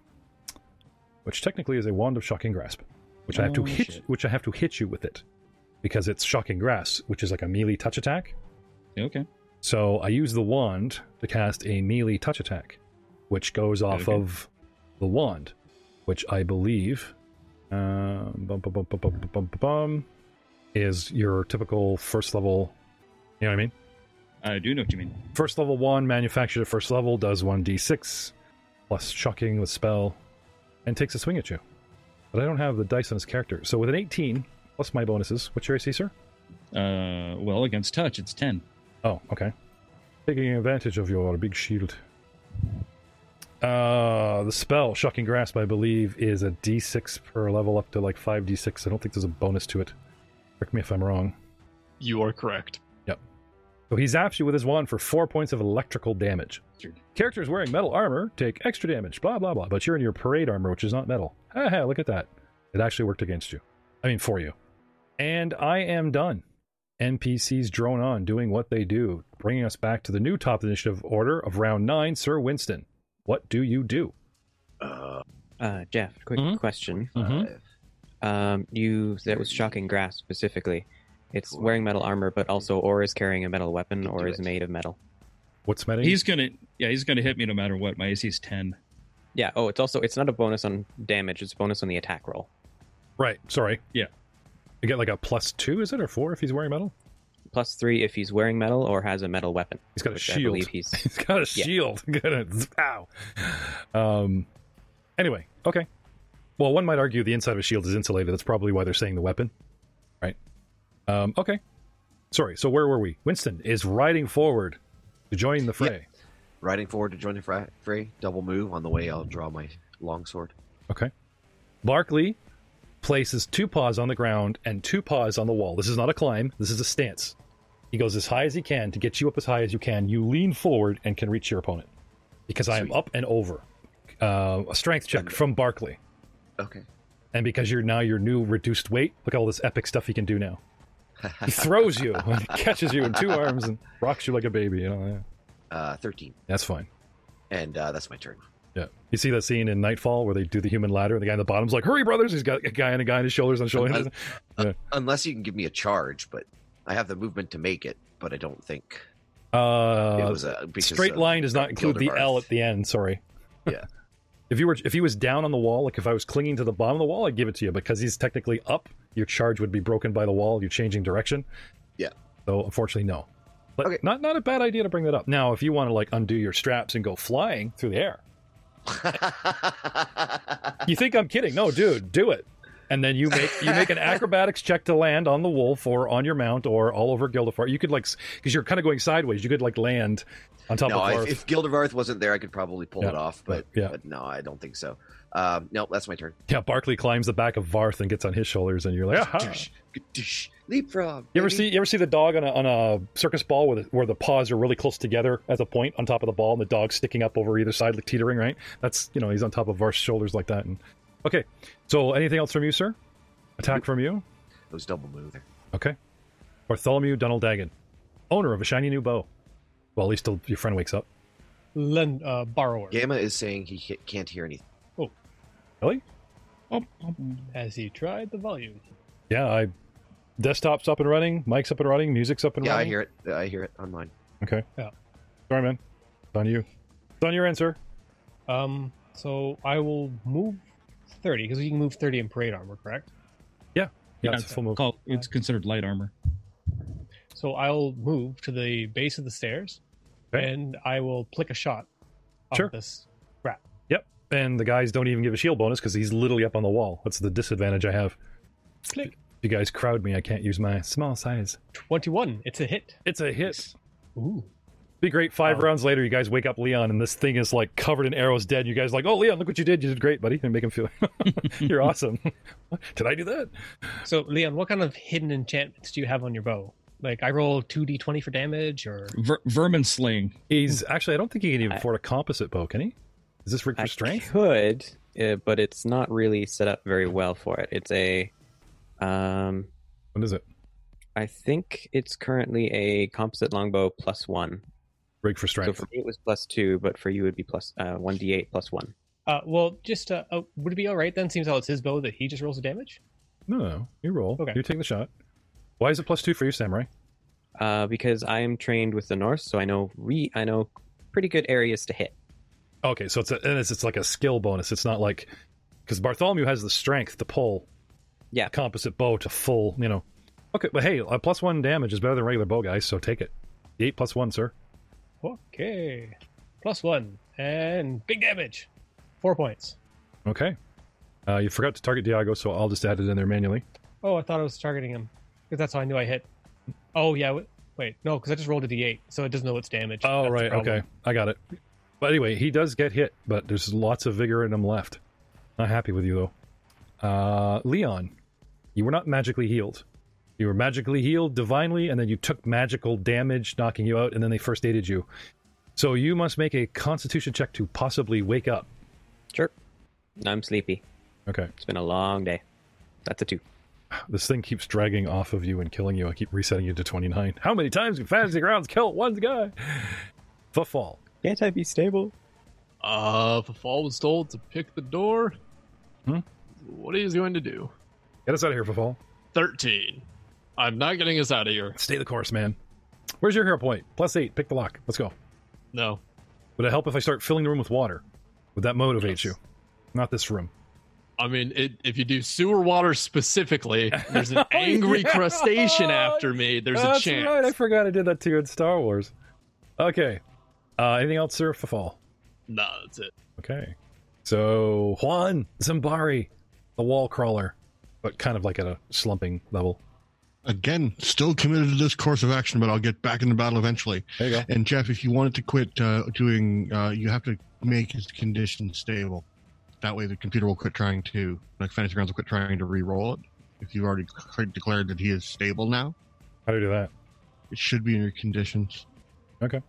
which technically is a wand of shocking grasp, which I have to Oh, hit, shit. which I have to hit you with it, because it's shocking grasp, which is like a melee touch attack. Okay. So I use the wand to cast a melee touch attack, which goes off Okay. of the wand, which I believe, um, bum, bum, bum, bum, bum, bum, bum, bum, is your typical first level. You know what I mean? I do know what you mean. First level wand manufactured at first level does one d six plus shocking with spell and takes a swing at you. But I don't have the dice on his character. So with an eighteen plus my bonuses, what's your A C, sir? Uh, well, against touch, it's ten. Oh, okay. Taking advantage of your big shield. Uh, the spell, Shocking Grasp, I believe, is a d six per level up to like five d six. I don't think there's a bonus to it. Correct me if I'm wrong. You are correct. So he zaps you with his wand for four points of electrical damage. Characters wearing metal armor take extra damage, blah, blah, blah. But you're in your parade armor, which is not metal. Haha, look at that. It actually worked against you. I mean, for you. And I am done. N P Cs drone on, doing what they do. Bringing us back to the new top initiative order of round nine. Sir Winston, what do you do? Uh, Uh, Jeff, quick Mhm. question. Mhm. five. Um, you that was shocking grasp specifically. It's wearing metal armor, but also or is carrying a metal weapon Can or do is it. made of metal. What's meta? He's gonna, yeah, he's gonna hit me no matter what. My A C is ten. Yeah. Oh, it's also it's not a bonus on damage. It's a bonus on the attack roll. Right, sorry. Yeah. You get like a plus two, is it, or four if he's wearing metal? Plus three if he's wearing metal or has a metal weapon. He's got a which I shield. believe he's He's got a Yeah. shield. Gonna ow. Um. Anyway, okay. Well, one might argue the inside of a shield is insulated. That's probably why they're saying the weapon, right? Um. Okay. Sorry. So where were we? Winston is riding forward to join the fray. Riding forward to join the fra- fray. Double move. On the way, I'll draw my longsword. Okay. Barkley places two paws on the ground and two paws on the wall. This is not a climb. This is a stance. He goes as high as he can to get you up as high as you can. You lean forward and can reach your opponent because I am Sweet. up and over. Uh, a strength check from Barkley. Okay. And because you're now your new reduced weight, look at all this epic stuff he can do now. He throws you, and catches you in two arms, and rocks you like a baby. You know, yeah. Uh, thirteen. That's fine. And uh, that's my turn. Yeah, you see that scene in Nightfall where they do the human ladder, and the guy on the bottom's like, "Hurry, brothers!" He's got a guy and a guy on his shoulders on shoulders. Yeah. Unless you can give me a charge, but I have the movement to make it, but I don't think Uh, it was a because straight of line does not include the Gildebarth. L at the end. Sorry. Yeah. If you were, if he was down on the wall, like if I was clinging to the bottom of the wall, I'd give it to you. Because he's technically up, your charge would be broken by the wall. You're changing direction. Yeah. So unfortunately, no. But Okay. not not a bad idea to bring that up. Now, if you want to like undo your straps and go flying through the air, you think I'm kidding? No, dude, do it. And then you make you make an acrobatics check to land on the wolf or on your mount or all over Gildefar. You could like because you're kind of going sideways. You could like land on top no, of if, Varth. if Gildebarth wasn't there, I could probably pull Yeah. it off, but, Yeah. but no, I don't think so. Um, no, that's my turn. Yeah, Barkley climbs the back of Varth and gets on his shoulders, and you're like, aha. Doosh, doosh, leapfrog. You ever baby. see you ever see the dog on a on a circus ball where the, where the paws are really close together as a point on top of the ball, and the dog's sticking up over either side, like teetering, right? That's you know he's on top of Varth's shoulders like that. And okay, so anything else from you, sir? Attack from you? Those double move there. Okay. Bartholomew Donald Dagan, owner of a shiny new bow. Well, at least till your friend wakes up. Len, uh, borrower. Gamma is saying he he- can't hear anything. Really? Oh, oh, Has he tried the volume? Yeah, I. Desktop's up and running, mic's up and running, music's up and Yeah, I running. hear it. I hear it on mine. Okay. Yeah. Sorry, man. It's on you. It's on your end, sir. Um, so I will move thirty because you can move thirty in parade armor, correct? Yeah, yeah, it's a full move. call, it's considered light armor. So I'll move to the base of the stairs, Okay. and I will plick a shot. Off Sure. This rat. Yep. And the guys don't even give a shield bonus because he's literally up on the wall. That's the disadvantage I have. Click. If you guys crowd me, I can't use my small size. Twenty-one. It's a hit. It's a hit. Ooh. Be great. Five Wow. rounds later, you guys wake up Leon, and this thing is like covered in arrows, dead. You guys are like, oh, Leon, look what you did. You did great, buddy. And make him feel you're awesome. Did I do that? So Leon, what kind of hidden enchantments do you have on your bow? Like I roll two d twenty for damage, or Ver- vermin slaying. He's actually, I don't think he can even I- afford a composite bow, can he? Is this rigged for I strength? could, uh, but it's not really set up very well for it. It's a, um, What is it? I think it's currently a composite longbow plus one. Rigged for So strength. for me it was plus two, but for you it would be plus uh, one d eight plus one. uh, well, just uh, oh, would it be all right then? Seems how it's his bow that he just rolls the damage. No, no, no. You roll. Okay. You take the shot. Why is it plus two for you, Samurai? Uh, because I am trained with the Norse, so I know re I know pretty good areas to hit. Okay, so it's a, and it's, it's like a skill bonus. It's not like because Bartholomew has the strength to pull Yeah. a composite bow to full, you know. Okay, but hey, a plus one damage is better than regular bow, guys. So take it. Eight plus one, sir. Okay, plus one and big damage, four points. Okay. Uh, you forgot to target Diago, so I'll just add it in there manually. Oh, I thought I was targeting him because that's how I knew I hit. Oh yeah, w- wait, no, because I just rolled a d eight, so it doesn't know it's damage. Oh, That's the right. problem. Okay, I got it. But anyway, he does get hit, but there's lots of vigor in him left. Not happy with you though. Uh, Leon, you were not magically healed. You were magically healed divinely, and then you took magical damage, knocking you out, and then they first aided you. So you must make a constitution check to possibly wake up. Sure. I'm sleepy. Okay. It's been a long day. That's a two. This thing keeps dragging off of you and killing you. I keep resetting you to twenty-nine. How many times can Fantasy Grounds kill one guy? Footfall. Can't I be stable? Uh, Fafal was told to pick the door. Hmm? What are you going to do? Get us out of here, Footfall. thirteen. I'm not getting us out of here. Stay the course, man. Where's your hero point? Plus eight. Pick the lock. Let's go. No. Would it help if I start filling the room with water? Would that motivate Yes. you? Not this room. I mean, it, if you do sewer water specifically, there's an angry Yeah. crustacean after me. There's That's a chance. right. I forgot I did that to you in Star Wars. Okay. Uh, anything else, sir? Footfall. Nah, that's it. Okay. So, Juan Zimbari, the wall crawler, but kind of like at a slumping level. Again, still committed to this course of action, but I'll get back in the battle eventually. There you go. And Jeff, if you wanted to quit uh, doing, uh, you have to make his condition stable. That way the computer will quit trying to, like Fantasy Grounds will quit trying to re-roll it. If you've already c- declared that he is stable now, How do you do that? it should be in your conditions. Okay.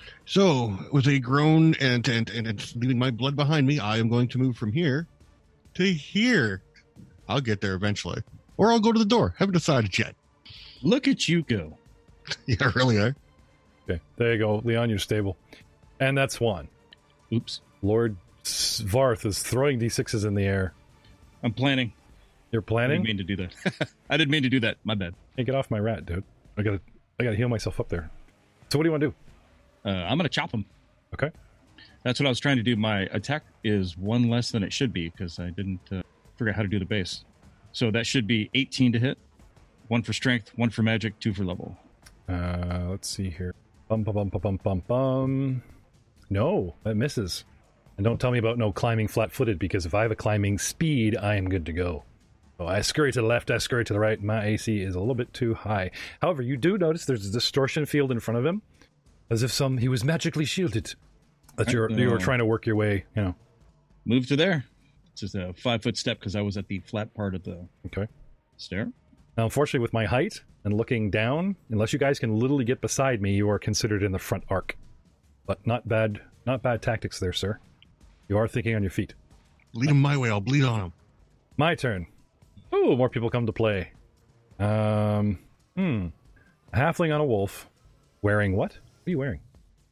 So, with a groan and, and, and, and leaving my blood behind me, I am going to move from here to here. I'll get there eventually. Or I'll go to the door. Haven't decided yet. Look at you go. Yeah, really, eh? Okay. There you go. Leon, you're stable. And that's one. Oops. Lord Svarth is throwing d sixes in the air. I'm planning. You're I planning? didn't mean to do that. I didn't mean to do that. My bad. Hey, get off my rat, dude. I gotta, I gotta heal myself up there. So what do you want to do? Uh, I'm going to chop him. Okay. That's what I was trying to do. My attack is one less than it should be because I didn't uh, figure out how to do the base. So that should be eighteen to hit. One for strength, one for magic, two for level. Uh, let's see here. Bum, bum, bum, bum, bum, bum, bum. No, that misses. And don't tell me about no climbing flat-footed, because if I have a climbing speed, I am good to go. So I scurry to the left, I scurry to the right. My A C is a little bit too high. However, you do notice there's a distortion field in front of him, as if some he was magically shielded. That you're you were Uh-oh. trying to work your way, you know. Move to there. It's just a five foot step because I was at the flat part of the Okay. stair. Now, unfortunately, with my height and looking down, unless you guys can literally get beside me, you are considered in the front arc. But not bad, not bad tactics there, sir. You are thinking on your feet. Lead him my way. I'll bleed on him. My turn. Oh, more people come to play. Um, hmm. A halfling on a wolf. Wearing what? What are you wearing?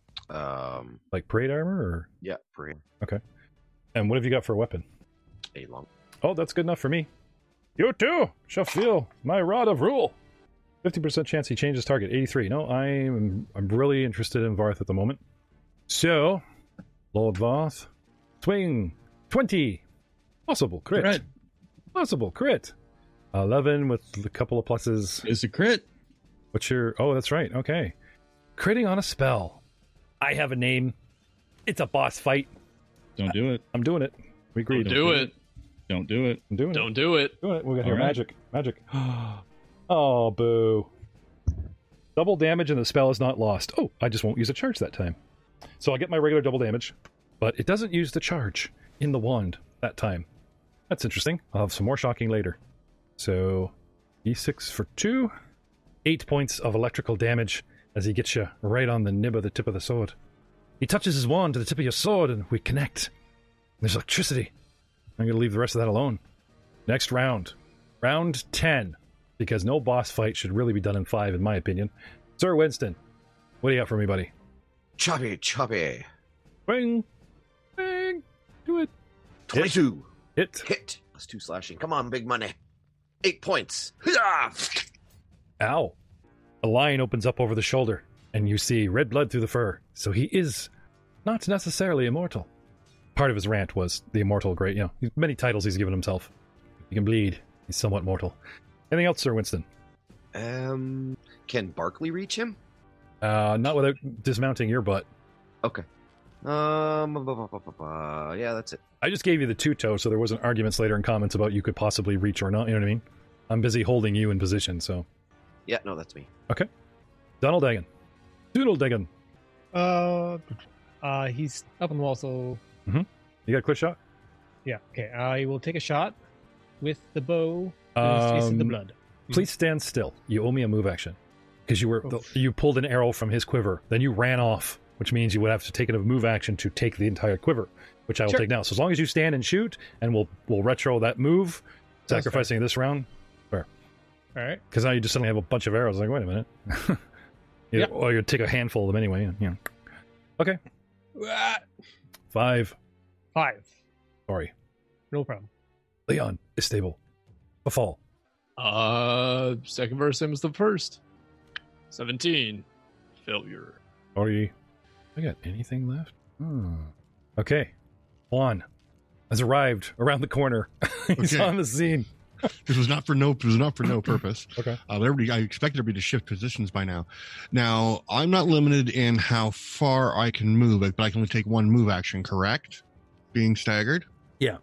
Um, Like parade armor, or? yeah, pretty Okay. And what have you got for a weapon? a long. Oh, that's good enough for me. You too shall feel my rod of rule. fifty percent chance he changes target. eighty-three. No, I'm I'm really interested in Varth at the moment. So, Lord Varth, swing twenty. Possible crit. Crit. Possible crit. eleven with a couple of pluses. It's a crit. What's your... Oh, that's right. Okay. Critting on a spell. I have a name. It's a boss fight. Don't do it. I'm doing it. We agreed. Don't do it. Don't do it. I'm doing it. Don't do it. Doing it. We got here. All right. Magic. Magic. Oh, boo. Double damage and the spell is not lost. Oh, I just won't use a charge that time. So I get my regular double damage, but it doesn't use the charge in the wand that time. That's interesting. I'll have some more shocking later. So, e six for two. Eight points of electrical damage as he gets you right on the nib of the tip of the sword. He touches his wand to the tip of your sword and we connect. There's electricity. I'm going to leave the rest of that alone. Next round. Round ten. Because no boss fight should really be done in five, in my opinion. Sir Winston, what do you got for me, buddy? Choppy, choppy. Bing! Bing! Do it. twenty-two. Hit. Hit. Plus two slashing. Come on, big money. Eight points. Hyah! Ow. A line opens up over the shoulder, and you see red blood through the fur. So he is not necessarily immortal. Part of his rant was the immortal great, you know, many titles he's given himself. He can bleed. He's somewhat mortal. Anything else, Sir Winston? Um, can Barkley reach him? Uh, not without dismounting your butt. Okay. Um, bu- bu- bu- bu- bu- yeah, that's it. I just gave you the two-toe, so there wasn't arguments later in comments about you could possibly reach or not, you know what I mean? I'm busy holding you in position, so... Yeah, no, that's me. Okay. Donald Dagan. Doodle Dagan. Uh, uh, he's up on the wall, so You got a quick shot? yeah. Okay, I will take a shot with the bow. This is the Um, blood. Please stand still. You owe me a move action because you were Oh. you pulled an arrow from his quiver. Then you ran off, which means you would have to take a move action to take the entire quiver, which I will Sure. take now. So as long as you stand and shoot, and we'll we'll retro that move, That's sacrificing this round. All right. Because now you just suddenly have a bunch of arrows. Like, wait a minute. you Yeah. Or you take a handful of them anyway. And, you know. Okay. Ah, Five. Five. Sorry. No problem. Leon is stable. A fall. Uh, second verse, same as the first. seventeen. Failure. Sorry. I got anything left? Hmm. Okay. Juan has arrived around the corner. He's Okay. on the scene. This was not for no. This was not for no purpose. Okay. Uh, but everybody, I expected everybody to shift positions by now. Now, I'm not limited in how far I can move, but I can only take one move action, correct? Being staggered? Yeah.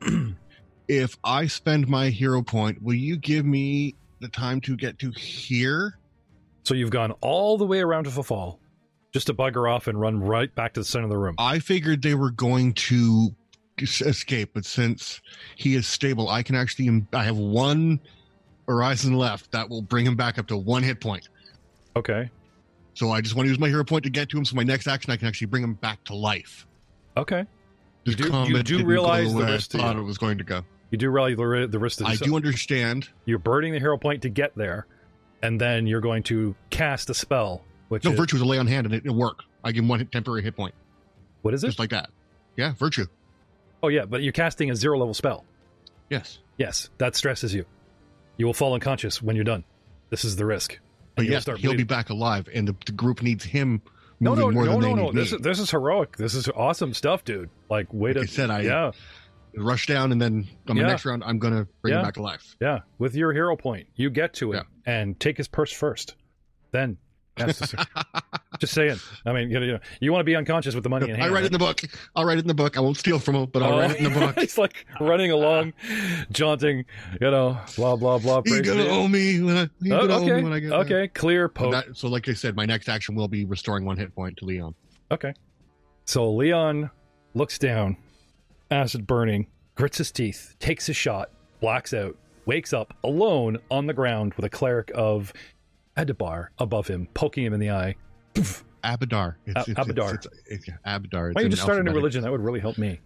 If I spend my hero point, will you give me the time to get to here? So you've gone all the way around to the fall just to bugger off and run right back to the center of the room. I figured they were going to s- escape, but since he is stable, I can actually, I have one horizon left that will bring him back up to one hit point. Okay. So I just want to use my hero point to get to him. So my next action, I can actually bring him back to life. Okay. This You do- combat you do didn't realize go the way I risk to thought you. it was going to go. You do realize the, ri- the risk that I do understand. you're burning the hero point to get there, and then you're going to cast a spell, which No, is... virtue is a lay on hand, and it, it'll work. I give him one hit, temporary hit point, What is it? just like that. Yeah, virtue. Oh, yeah, but you're casting a zero-level spell. Yes, Yes, that stresses you. You will fall unconscious when you're done. This is the risk. but And you'll yes, start he'll be bleeding. back alive, and the, the group needs him No, moving no, more no, than no, they no. need This me. is, this is heroic. This is awesome stuff, dude. Like, way Like to... I said, I yeah, rush down, and then on Yeah. the next round, I'm going to bring Yeah. him back to life. yeah. With your hero point, you get to it Yeah. and take his purse first. Then... That's just, just saying. I mean, you know, you want to be unconscious with the money in hand. I write it in the book. I'll write it in the book. I won't steal from him, but I'll Oh, write it in the book. He's like running along, jaunting, you know, blah, blah, blah. He's praise gonna be. owe me when I. He's Oh, gonna owe okay, me when I get back. okay, clear And poke. that- so, like I said, my next action will be restoring one hit point to Leon. Okay. So Leon looks down, acid burning, grits his teeth, takes a shot, blacks out, wakes up alone on the ground with a cleric of Adabar above him, poking him in the eye. Abadar. It's, A- it's, Abadar. It's, it's, it's, Abadar. It's Why don't you an just start a new alphabetic- religion? That would really help me.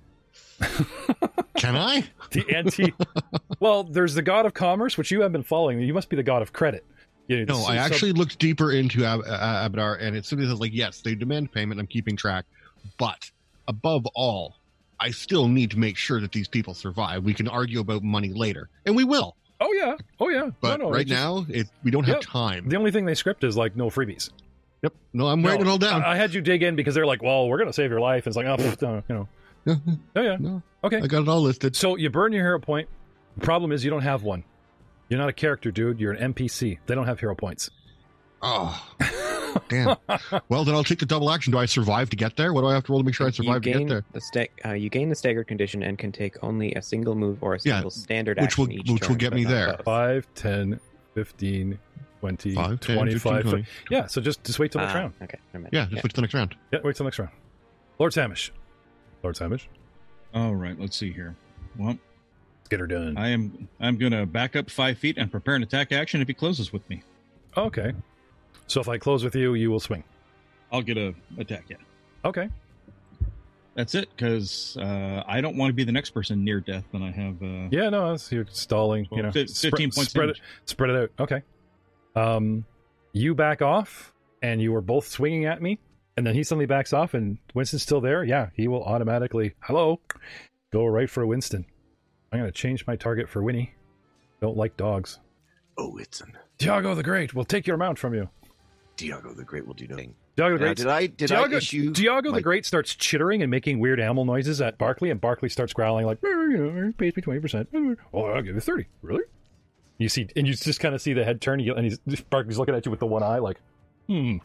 Can I? The anti. Well, there's the god of commerce, which you have been following. You must be the god of credit. You No, I so- actually looked deeper into Ab- uh, Abadar, and it simply says, like, yes, they demand payment. I'm keeping track. But above all, I still need to make sure that these people survive. We can argue about money later, and we will. Oh yeah, oh yeah. But no, no, right it's just- now, it, we don't have Yep. time. the only thing they script is like no freebies. Yep. No, I'm No, writing it all down. I, I had you dig in because they're like, well, we're gonna save your life. And it's like, oh, pff, no, you know, oh yeah, no, okay. I got it all listed. So you burn your hero point. The problem is you don't have one. You're not a character, dude. You're an N P C. They don't have hero points. Oh, damn. Well, then I'll take the double action. Do I survive to get there? What do I have to roll to make sure I you survive to gain get there? the sta- uh, you gain the staggered condition and can take only a single move or a Yeah, single standard which action will- each which will turn, get but me not there. both. five, ten, fifteen, twenty, Five, ten, twenty-five. fifteen, twenty. Yeah, so just, just wait till next Ah, round. okay, never mind. Yeah, just wait till the next round. Yeah, wait till next round. Lord Samish. Lord Samish. All right, let's see here. Well, Let's get her done. I am I'm gonna back up five feet and prepare an attack action if he closes with me. Okay. So if I close with you, you will swing. I'll get a attack. Yeah, Okay. that's it. Because uh, I don't want to be the next person near death. And I have uh, Yeah, no, that's, you're stalling. Well, you know, fif- fifteen points Spread it, damage. spread it out. Okay. Um, you back off, and you were both swinging at me, and then he suddenly backs off, and Winston's still there. Yeah, he will automatically hello, go right for Winston. I'm gonna change my target for Winnie. Don't like dogs. Oh, it's an Diago the Great will take your mount from you. Diago the Great will do nothing. Diago the Now, Great. did I did Diago, I issue Diago my- the Great starts chittering and making weird animal noises at Barkley, and Barkley starts growling like, "Eh, you know, pays me twenty percent. Oh, I'll give you thirty. Really? You see, and you just kind of see the head turn, and he's Barkley's looking at you with the one eye, like, hmm.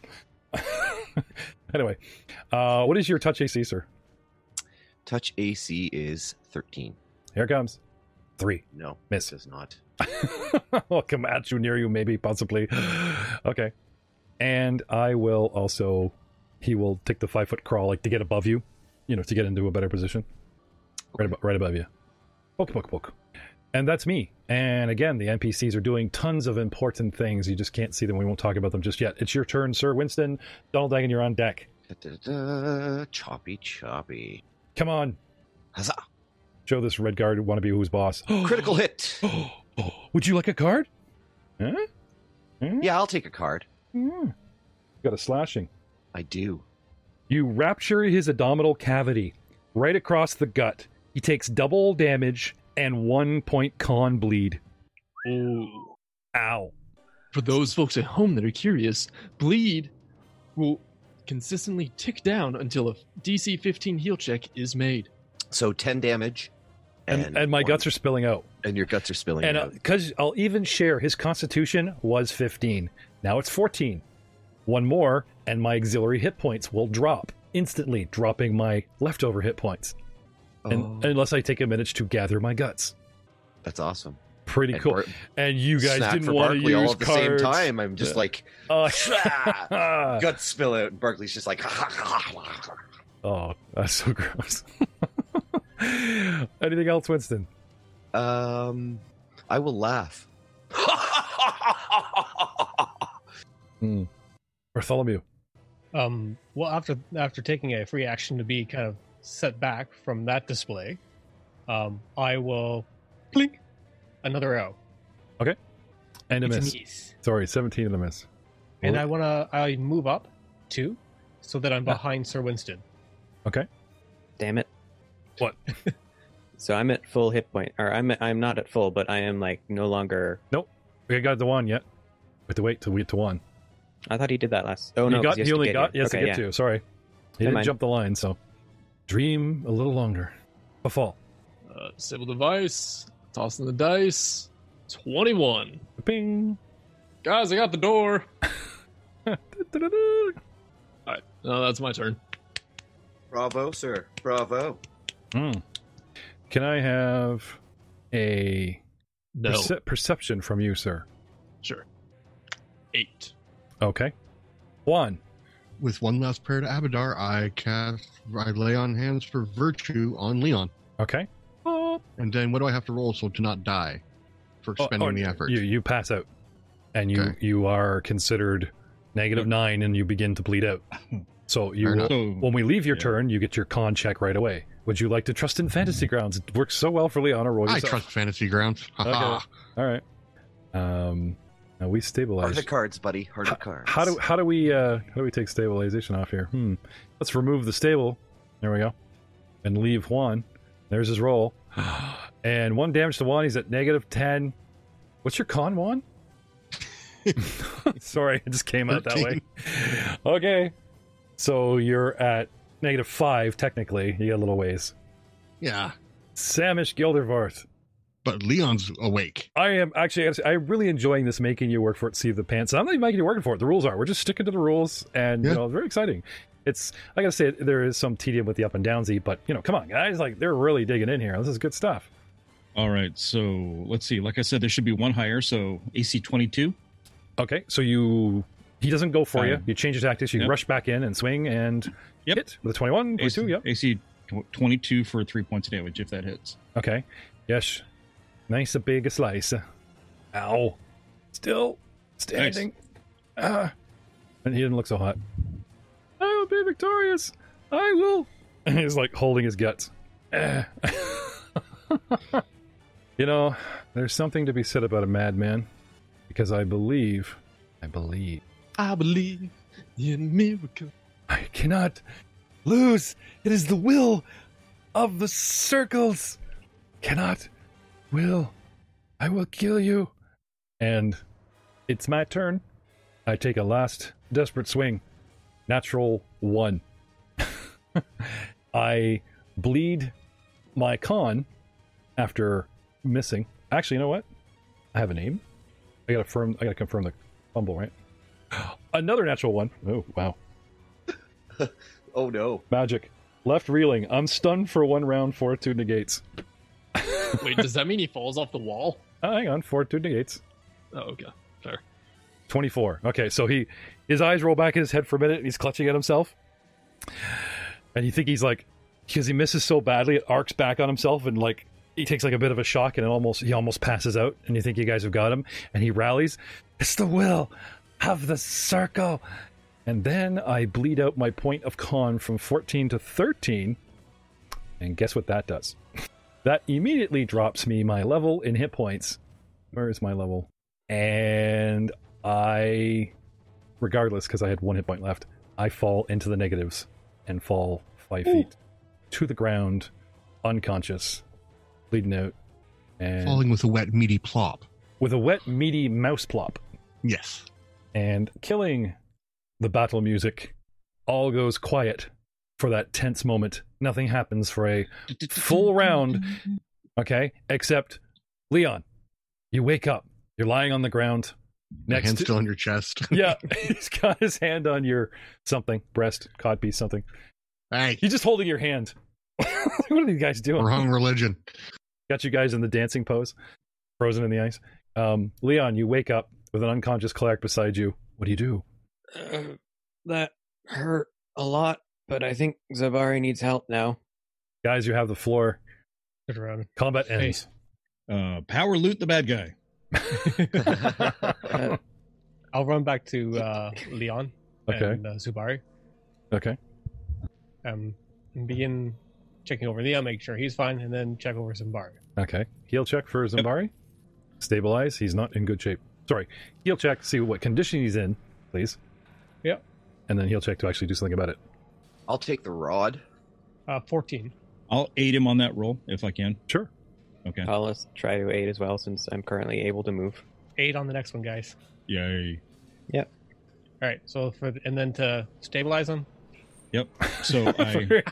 Anyway, uh, what is your touch A C, sir? touch A C is thirteen. Here it comes. Three. No, Miss. it does not. I'll come at you, near you, maybe, possibly. Okay. And I will also, he will take the five foot crawl, like to get above you, you know, to get into a better position. Right, Okay. abo- right above you. Poke, poke, poke. And that's me. And again, the N P Cs are doing tons of important things. You just can't see them. We won't talk about them just yet. It's your turn, Sir Winston. Donald Dagan, you're on deck. Da-da-da. Choppy, choppy. Come on. Huzzah! Show this red guard wannabe who's boss. Critical hit. Would you like a card? Huh? Huh? Yeah, I'll take a card. Hmm. Got a slashing. I do. You rapture his abdominal cavity right across the gut. He takes double damage and one point con bleed. Ooh. Ow. For those folks at home that are curious, bleed will consistently tick down until a D C fifteen heal check is made. So ten damage. And, and, and my one- guts are spilling out. And your guts are spilling And out. because I'll even share, his constitution was fifteen. Now it's fourteen. One more, and my auxiliary hit points will drop instantly, dropping my leftover hit points. And, Oh, unless I take a minute to gather my guts. that's awesome. Pretty And cool. Bar- and you guys Snap didn't for want to Barkley use all at the cards. same time. I'm just Yeah. like, Uh, "Shah!" guts spill out, and Barkley's just like, oh, that's so gross. Anything else, Winston? um, I will laugh. Hmm. Bartholomew. Um, well, after after taking a free action to be kind of set back from that display, um, I will blink another arrow. And a It's miss. miss. Sorry, seventeen and a miss. And Well- I want to I move up two, so that I'm Yeah. behind Sir Winston. Okay. Damn it. What? So I'm at full hit point, or I'm I'm not at full, but I am like no longer. We got the one yet. We have to wait till we get to one. I thought he did that last. Oh you no, 'cause got, he has you to only get got, here. yes, Okay, to get yeah. to. Sorry. He Never didn't mind. jump the line, so dream a little longer. A fall. Uh, disable device. Tossing the dice. twenty-one. Bing. Guys, I got the door. Da-da-da-da. Alright, no, that's my turn. Bravo, sir. Bravo. Hmm. Can I have a No. perce- perception from you, sir? Sure. Eight. Okay. Juan. With one last prayer to Abadar, I cast, I lay on hands for virtue on Leon. Okay. Oh, And then what do I have to roll so to not die for oh, expending oh, the effort? You, you pass out. And you, Okay. you are considered negative nine and you begin to bleed out. So you Fair will, enough. So when we leave your Yeah. turn, you get your con check right away. Would you like to trust in Fantasy Grounds? It works so well for Leon. Roll I yourself. trust Fantasy Grounds. Ha ha. All right. Um, now we Heart stabilize. of cards, buddy. Heart of cards. How do how do we uh, how do we take stabilization off here? Hmm. Let's remove the stable. There we go. And leave Juan. There's his roll. And one damage to Juan. He's at negative ten. What's your con, Juan? Sorry, it just came out that way. Okay. So you're at negative five, technically. You got a little ways. Yeah. Samish Gildervarth. But Leon's awake. I am actually, I'm really enjoying this making you work for it, see the pants. I'm not even making you work for it. The rules are. We're just sticking to the rules, and Yeah. you know, it's very exciting. It's, I gotta say, there is some tedium with the up and downsy, but you know, come on, guys, like they're really digging in here. This is good stuff. all right. So let's see. Like I said, there should be one higher. So A C twenty-two. Okay, so you, he doesn't go for you. Um, You change your tactics. You yep. rush back in and swing and Yep. hit with a twenty-one, A C, twenty-two. Yep. A C tw- twenty-two for three points of damage if that hits. Okay. Yes. Nice, a big slice. Ow. Still standing. Ah. And he didn't look so hot. I will be victorious. I will. And he's like holding his guts. Eh. You know, there's something to be said about a madman. Because I believe, I believe, I believe in miracle. I cannot lose. It is the will of the circles. Cannot, will, I will kill you. And it's my turn. I take a last desperate swing. Natural one. I bleed my con after missing. Actually, you know what? I have a name. I gotta firm. I gotta confirm the fumble, right? Another natural one. Oh wow! Oh no. Magic. Left reeling. I'm stunned for one round. Fortitude negates. Wait, does that mean he falls off the wall? Oh, hang on. Fortitude negates. Oh, okay. Fair. twenty-four. Okay, so he, his eyes roll back in his head for a minute, and he's clutching at himself. And you think he's like, because he misses so badly, it arcs back on himself, and like he takes like a bit of a shock and it almost he almost passes out, and you think you guys have got him, and he rallies. It's the will of the circle. And then I bleed out my point of con from fourteen to thirteen. And guess what that does? That immediately drops me my level in hit points. Where is my level? And I, regardless, because I had one hit point left, I fall into the negatives and fall five Ooh. feet to the ground, unconscious, bleeding out, and Falling with a wet, meaty plop. with a wet, meaty mouse plop. Yes. And killing the battle music. All goes quiet for that tense moment. Nothing happens for a full round, okay? Except, Leon, you wake up. You're lying on the ground. My Next hand's to- still on your chest. Yeah, he's got his hand on your something, breast, codpiece, something. Hey, He's just holding your hand. What are these guys doing? wrong religion. Got you guys in the dancing pose, frozen in the ice. Um, Leon, you wake up with an unconscious cleric beside you. What do you do? Uh, that hurt a lot, but I think Zabari needs help now. Guys, you have the floor. Turn around. Combat ends. Uh, power loot the bad guy. Uh, I'll run back to uh, Leon Okay. and uh, Zubari. Okay. Um, and begin checking over Leon, make sure he's fine, and then check over Zubari. Okay. Heal check for Zimbari. Stabilize. He's not in good shape. Sorry. Heal check. See what condition he's in, please. Yep. And then heal check to actually do something about it. I'll take the rod. Uh, fourteen. I'll aid him on that roll if I can. Sure. Okay. I'll uh, try to aid as well since I'm currently able to move. Eight on the next one, guys. Yay. All right. So for the, and then to stabilize him. Yep. So I.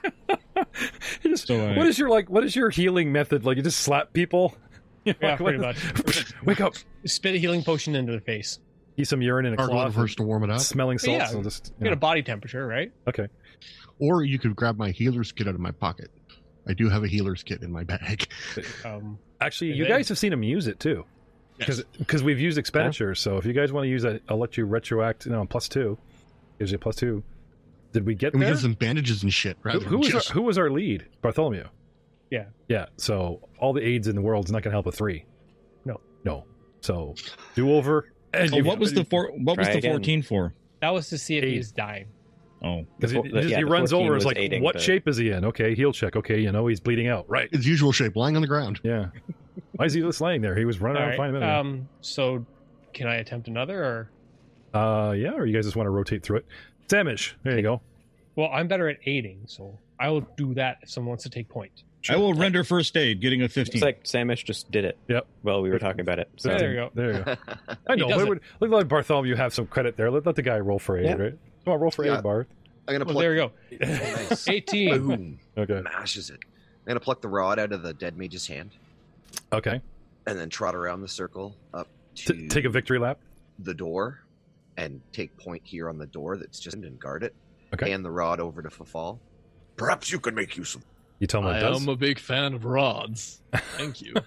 You just- So I- what is your like? What is your healing method? Like you just slap people? You know, Yeah, like, pretty what- much. Wake up. Spit a healing potion into the face. Eat some urine in a Gargle it cloth. first to warm it up. Smelling salts. Yeah. Will just, You you got a know. body temperature, right? Okay. Or you could grab my healer's kit out of my pocket. I do have a healer's kit in my bag. Um, Actually, And you then- guys have seen him use it too, because because we've used expenditure. So if you guys want to use that, I'll let you retroact. No, plus two. Gives you a plus two. Did we get And we there? give some bandages and shit. Who, Rather who than was our, just, who was our lead? Bartholomew. Yeah. Yeah. So all the aids in the world is not going to help a three. No. No. So do over. And Oh, you- what was the four? What was Try the again. fourteen for? that was to see if Eight. he's dying. Oh, Because The he, fo- the- just- yeah, he the runs fourteen over. It's was like, aiding, what but- shape is he in? Okay, heal check. Okay, you know he's bleeding out. Right. his usual shape, lying on the ground. Yeah. Why is he just laying there? He was running All around right. fine a minute ago. Um. So, can I attempt another, or Uh, yeah. Or you guys just want to rotate through it? Samish. There you go. well, I'm better at aiding, so I will do that if someone wants to take point. I will render first aid, getting a It's fifteen. like Samish just did it. Yep. Well, we were talking about it. So There you go. There you go. I know. does But it. would, let, let Bartholomew have some credit there. Let, let the guy roll for aid, Yeah. right? Come on, roll for Yeah. aid, Barth. I'm gonna Well, pluck. there you go. Nice. eighteen. Boom. Okay. Mashes it. I'm gonna pluck the rod out of the dead mage's hand Okay. and then trot around the circle up to T- take a victory lap. the door and take point here on the door that's just and guard it. Okay. Hand the rod over to Fafal. Perhaps you can make use of. You tell him what I it does. am a big fan of rods. Thank you.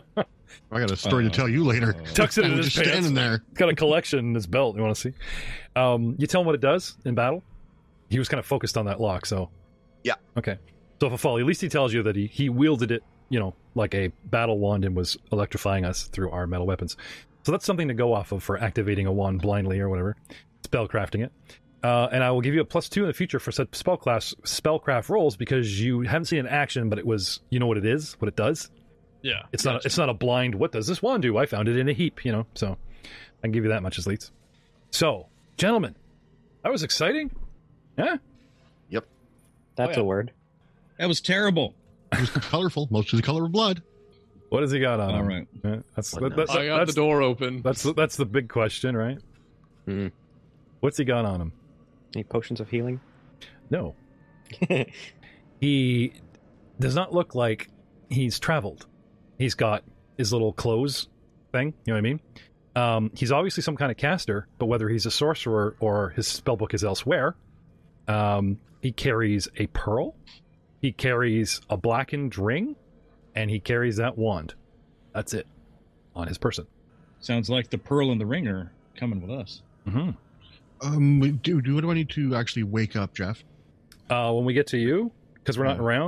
I got a story Uh, to tell you later. uh, Tucks it in I'm his just pants. standing there. He's got a collection in his belt. You want to see? Um, you tell him what it does in battle. He was kind of focused on that lock, so Yeah. Okay. So for fall, at least he tells you that he he wielded it, you know, like a battle wand and was electrifying us through our metal weapons. So that's something to go off of for activating a wand blindly or whatever, spellcrafting it. Uh, and I will give you a plus two in the future for such spell class spellcraft rolls because you haven't seen an action, but it was you know what it is, what it does. Yeah. It's not. It's not a blind. What does this wand do? I found it in a heap. You know. So I can give you that much as leads. So, gentlemen, that was exciting. Yeah. that's Oh, yeah. a word. that was terrible. It was colorful, mostly the color of blood. What has he got on? All him? right. Yeah, that's What that, that's I got that's, the door open. that's that's the big question, right? Mhm. What's he got on him? Any potions of healing? No, he does not look like he's traveled. He's got his little clothes thing. You know what I mean? Um, he's obviously some kind of caster, but whether he's a sorcerer or his spellbook is elsewhere, um, he carries a pearl, he carries a blackened ring, and he carries that wand. That's it on his person. Sounds like the pearl and the ring are coming with us. Mm-hmm. Um, do, do what do I need to actually wake up, Jeff? Uh, when we get to you, because we're not in Yeah. rounds,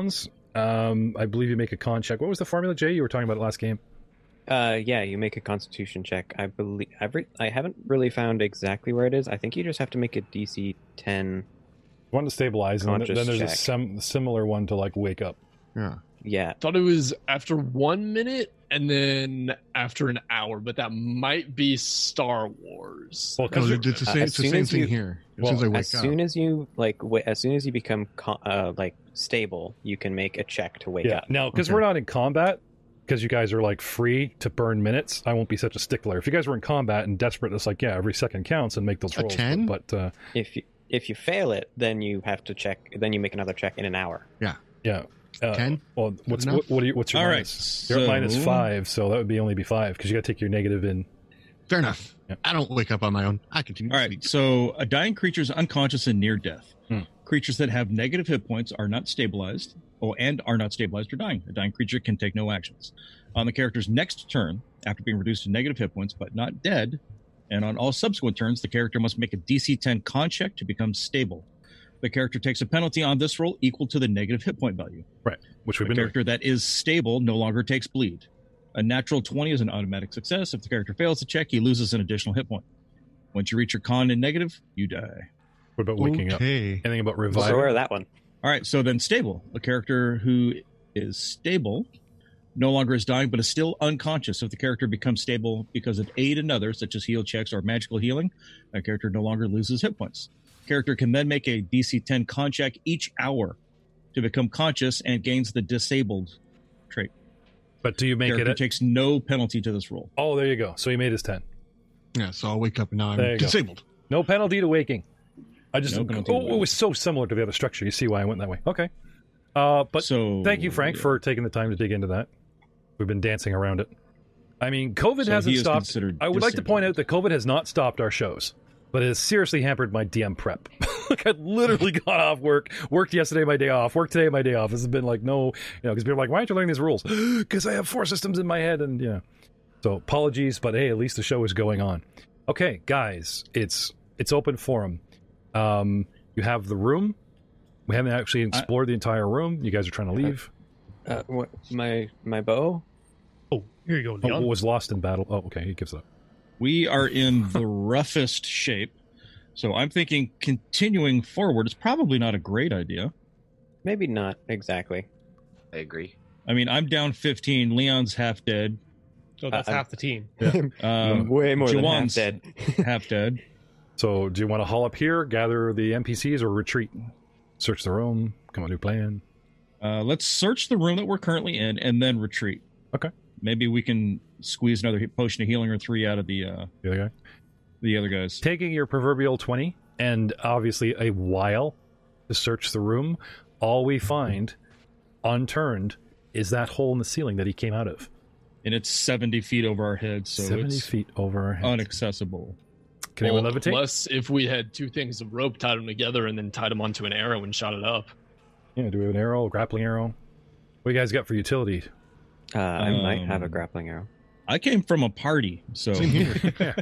Um, I believe you make a con check. What was the formula, Jay? You were talking about it last game. Uh, yeah, you make a Constitution check. I believe I've re- I haven't really found exactly where it is. I think you just have to make a D C ten. One to stabilize, and then, Conscious then there's a check. sem- similar one to like wake up. Yeah. Yeah, Thought it was after one minute and then after an hour, but that might be Star Wars. Well, No, because it's the uh, same, as it's the soon same as thing you- here. As well, soon as I wake as up. soon as you like, w- as soon as you become co- uh, like stable, you can make a check to wake yeah, up. now because Okay. we're not in combat, because you guys are like free to burn minutes, I won't be such a stickler. If you guys were in combat and desperate, it's like yeah, every second counts and make those A rolls. ten? But, but uh, If you if you fail it, then you have to check. Then you make another check in an hour. yeah, uh, ten? Well, what's enough? what, what, are you, what's your All right, minus? You're at minus so- five, so that would be only be five because you got to take your negative in. Fair enough. Yeah. I don't wake up on my own. I continue All to right, sleep. so a dying creature is unconscious and near death. Hmm. Creatures that have negative hit points are not stabilized, oh, and are not stabilized or dying. A dying creature can take no actions. On the character's next turn, after being reduced to negative hit points but not dead, and on all subsequent turns, the character must make a D C ten con check to become stable. The character takes a penalty on this roll equal to the negative hit point value. Right, which we've A been doing. character that is stable no longer takes bleed. A natural twenty is an automatic success. If the character fails the check, he loses an additional hit point. Once you reach your con and negative, you die. What about waking up? Okay. Anything about So reviving? where that one? All right, so then stable. A character who is stable no longer is dying, but is still unconscious. If the character becomes stable because of aid another, such as heal checks or magical healing, that character no longer loses hit points. Character can then make a D C ten con check each hour to become conscious and gains the disabled trait. But do you make Character it? At, takes no penalty to this roll. oh, there you go. So he made his ten. Yeah, so I'll wake up and now There I'm you go. disabled. No penalty to waking. I just No penalty to oh, waking. it was so similar to the other structure. You see why I went that way? Okay. Uh, but so thank you, Frank, for taking the time to dig into that. We've been dancing around it. I mean, COVID So hasn't he is stopped. considered I would like to point out disabled. that COVID has not stopped our shows, but it has seriously hampered my D M prep. Like I literally got off work, worked yesterday my day off, worked today my day off. This has been like no, you know, because people are like, why aren't you learning these rules? Because I have four systems in my head, and yeah. So apologies, but hey, at least the show is going on. Okay, guys, it's it's open forum. Um, you have the room. We haven't actually explored the entire room. You guys are trying to leave. Uh, what, my my bow. Oh, here you go, Oh, Leon. was lost in battle. Oh, okay, he gives up. We are in the roughest shape. So I'm thinking continuing forward is probably not a great idea. Maybe not exactly. I agree. I mean, I'm down fifteen. Leon's half dead. So that's Uh, half the team. Um, Way more than half Juwan's dead. half dead. So, do you want to haul up here, gather the N P Cs, or retreat? Search the room. Come on, new plan. Uh, let's search the room that we're currently in and then retreat. Okay. Maybe we can squeeze another he- potion of healing or three out of the uh, The other guy. the other guys. Taking your proverbial twenty, and obviously a while to search the room, all we find unturned is that hole in the ceiling that he came out of. And it's seventy feet over our heads, so seventy it's feet over our heads. unaccessible. Can anyone Well, levitate? Unless if we had two things of rope, tied them together, and then tied them onto an arrow and shot it up. Yeah, do we have an arrow, a grappling arrow? What do you guys got for utility? Uh, I might have a Um, grappling arrow. I came from a party, so Same here.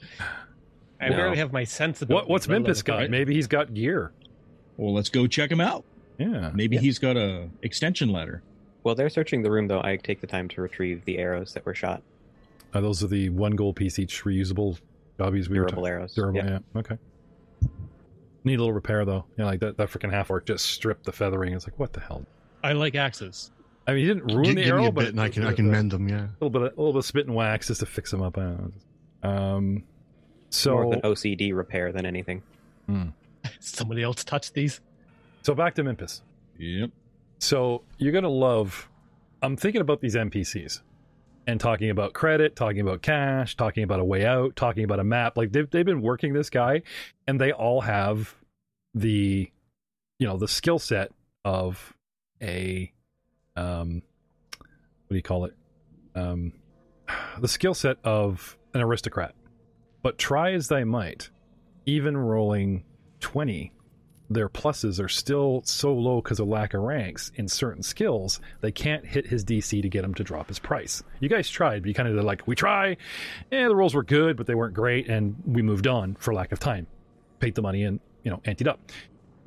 I No. barely have my sensibility. What, what's let alone Mimpus got? fight. Maybe he's got gear. well, let's go check him out. Yeah. Maybe he's got a extension ladder. While they're searching the room, though, I take the time to retrieve the arrows that were shot. Uh, those are the one gold piece each reusable jobbies. We Durable were arrows. Durable, Yeah. yeah. Okay. Need a little repair though. Yeah, like that, that freaking half orc just stripped the feathering. It's like, what the hell? I like axes. I mean, he didn't ruin Give, the give arrow, me a but bit and I can I a can mend them. Yeah. little bit, of, a little bit of spit and wax just to fix them up. I don't know. Um, so More of an O C D repair than anything. Somebody else touched these. so back to Mimpus. Yep. So you're gonna love. I'm thinking about these N P Cs and talking about credit, talking about cash, talking about a way out, talking about a map. Like they've they've been working this guy, and they all have the, you know, the skill set of a, um, what do you call it? Um, the skill set of an aristocrat. But try as they might, even rolling twenty. Their pluses are still so low because of lack of ranks in certain skills, they can't hit his D C to get him to drop his price. You guys tried, but you kind of did like, we try, and the rolls were good, but they weren't great, and we moved on for lack of time. Paid the money and, you know, anteed up. But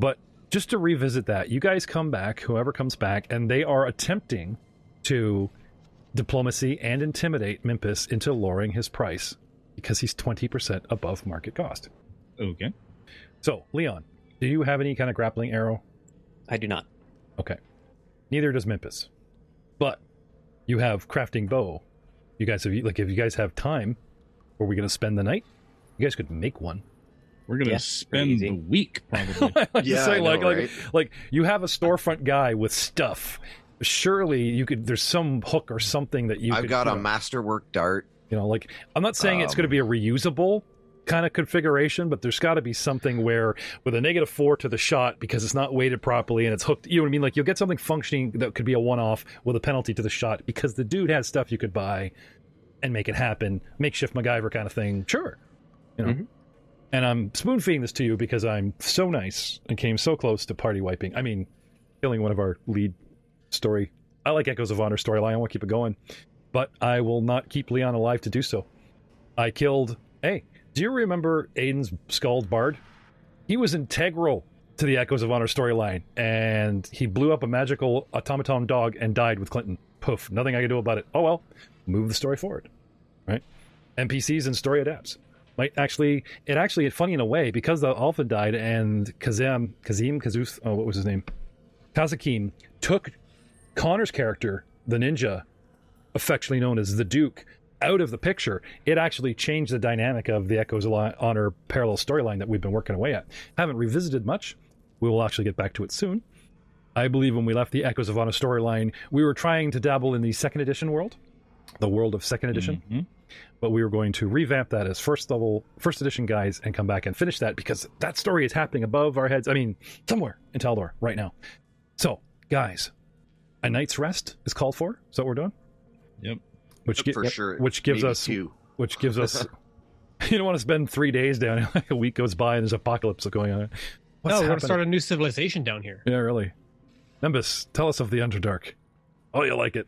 just to revisit that, you guys come back, whoever comes back, and they are attempting to diplomacy and intimidate Mimpus into lowering his price because he's twenty percent above market cost. Okay. So, Leon, do you have any kind of grappling arrow? I do not. Okay. Neither does Mimpus. But you have crafting bow. You guys have, like, if you guys have time, were we going to spend the night? You guys could make one. We're gonna Yeah, spend easy. the week probably. Like, Yeah, say, I know, like, like, right? like you have a storefront guy with stuff. Surely you could. There's some hook or something that you. I've could, got you a know, masterwork dart. You know, like I'm not saying it's Um, going to be a reusable kind of configuration, but there's got to be something where with a negative four to the shot because it's not weighted properly and it's hooked. You know what I mean? Like you'll get something functioning that could be a one-off with a penalty to the shot because the dude has stuff you could buy and make it happen, makeshift MacGyver kind of thing. Sure, you know. Mhm. And I'm spoon feeding this to you because I'm so nice and came so close to party wiping. I mean, killing one of our lead story. I like Echoes of Honor storyline. I want to keep it going, but I will not keep Leon alive to do so. I killed. Hey, do you remember Aiden's Scald Bard? He was integral to the Echoes of Honor storyline, and he blew up a magical automaton dog and died with Clinton. Poof, nothing I can do about it. Oh well, move the story forward, right? N P Cs and story adapts. Might actually, it actually, it's funny in a way, because the Alpha died and Kazam, Kazim, Kazuth, oh, what was his name? Kazakim took Connor's character, the ninja, affectionately known as the Duke, out of the picture. It actually changed the dynamic of the Echoes of Honor parallel storyline that we've been working away at. Haven't revisited much. We will actually get back to it soon. I believe when we left the Echoes of Honor storyline, we were trying to dabble in the second edition world, the world of second edition. Mhm. But we were going to revamp that as first level, first edition guys and come back and finish that because that story is happening above our heads. I mean, somewhere in Taldor right now. So, guys, a night's rest is called for. Is that what we're doing? Yep. Which gi- For sure. which gives Maybe us two. which gives us. You don't want to spend three days down here. Like a week goes by and there's apocalypse going on. No, What's we're going to happening? start a new civilization down here. Yeah, really. Nimbus, tell us of the Underdark. Oh, you like it.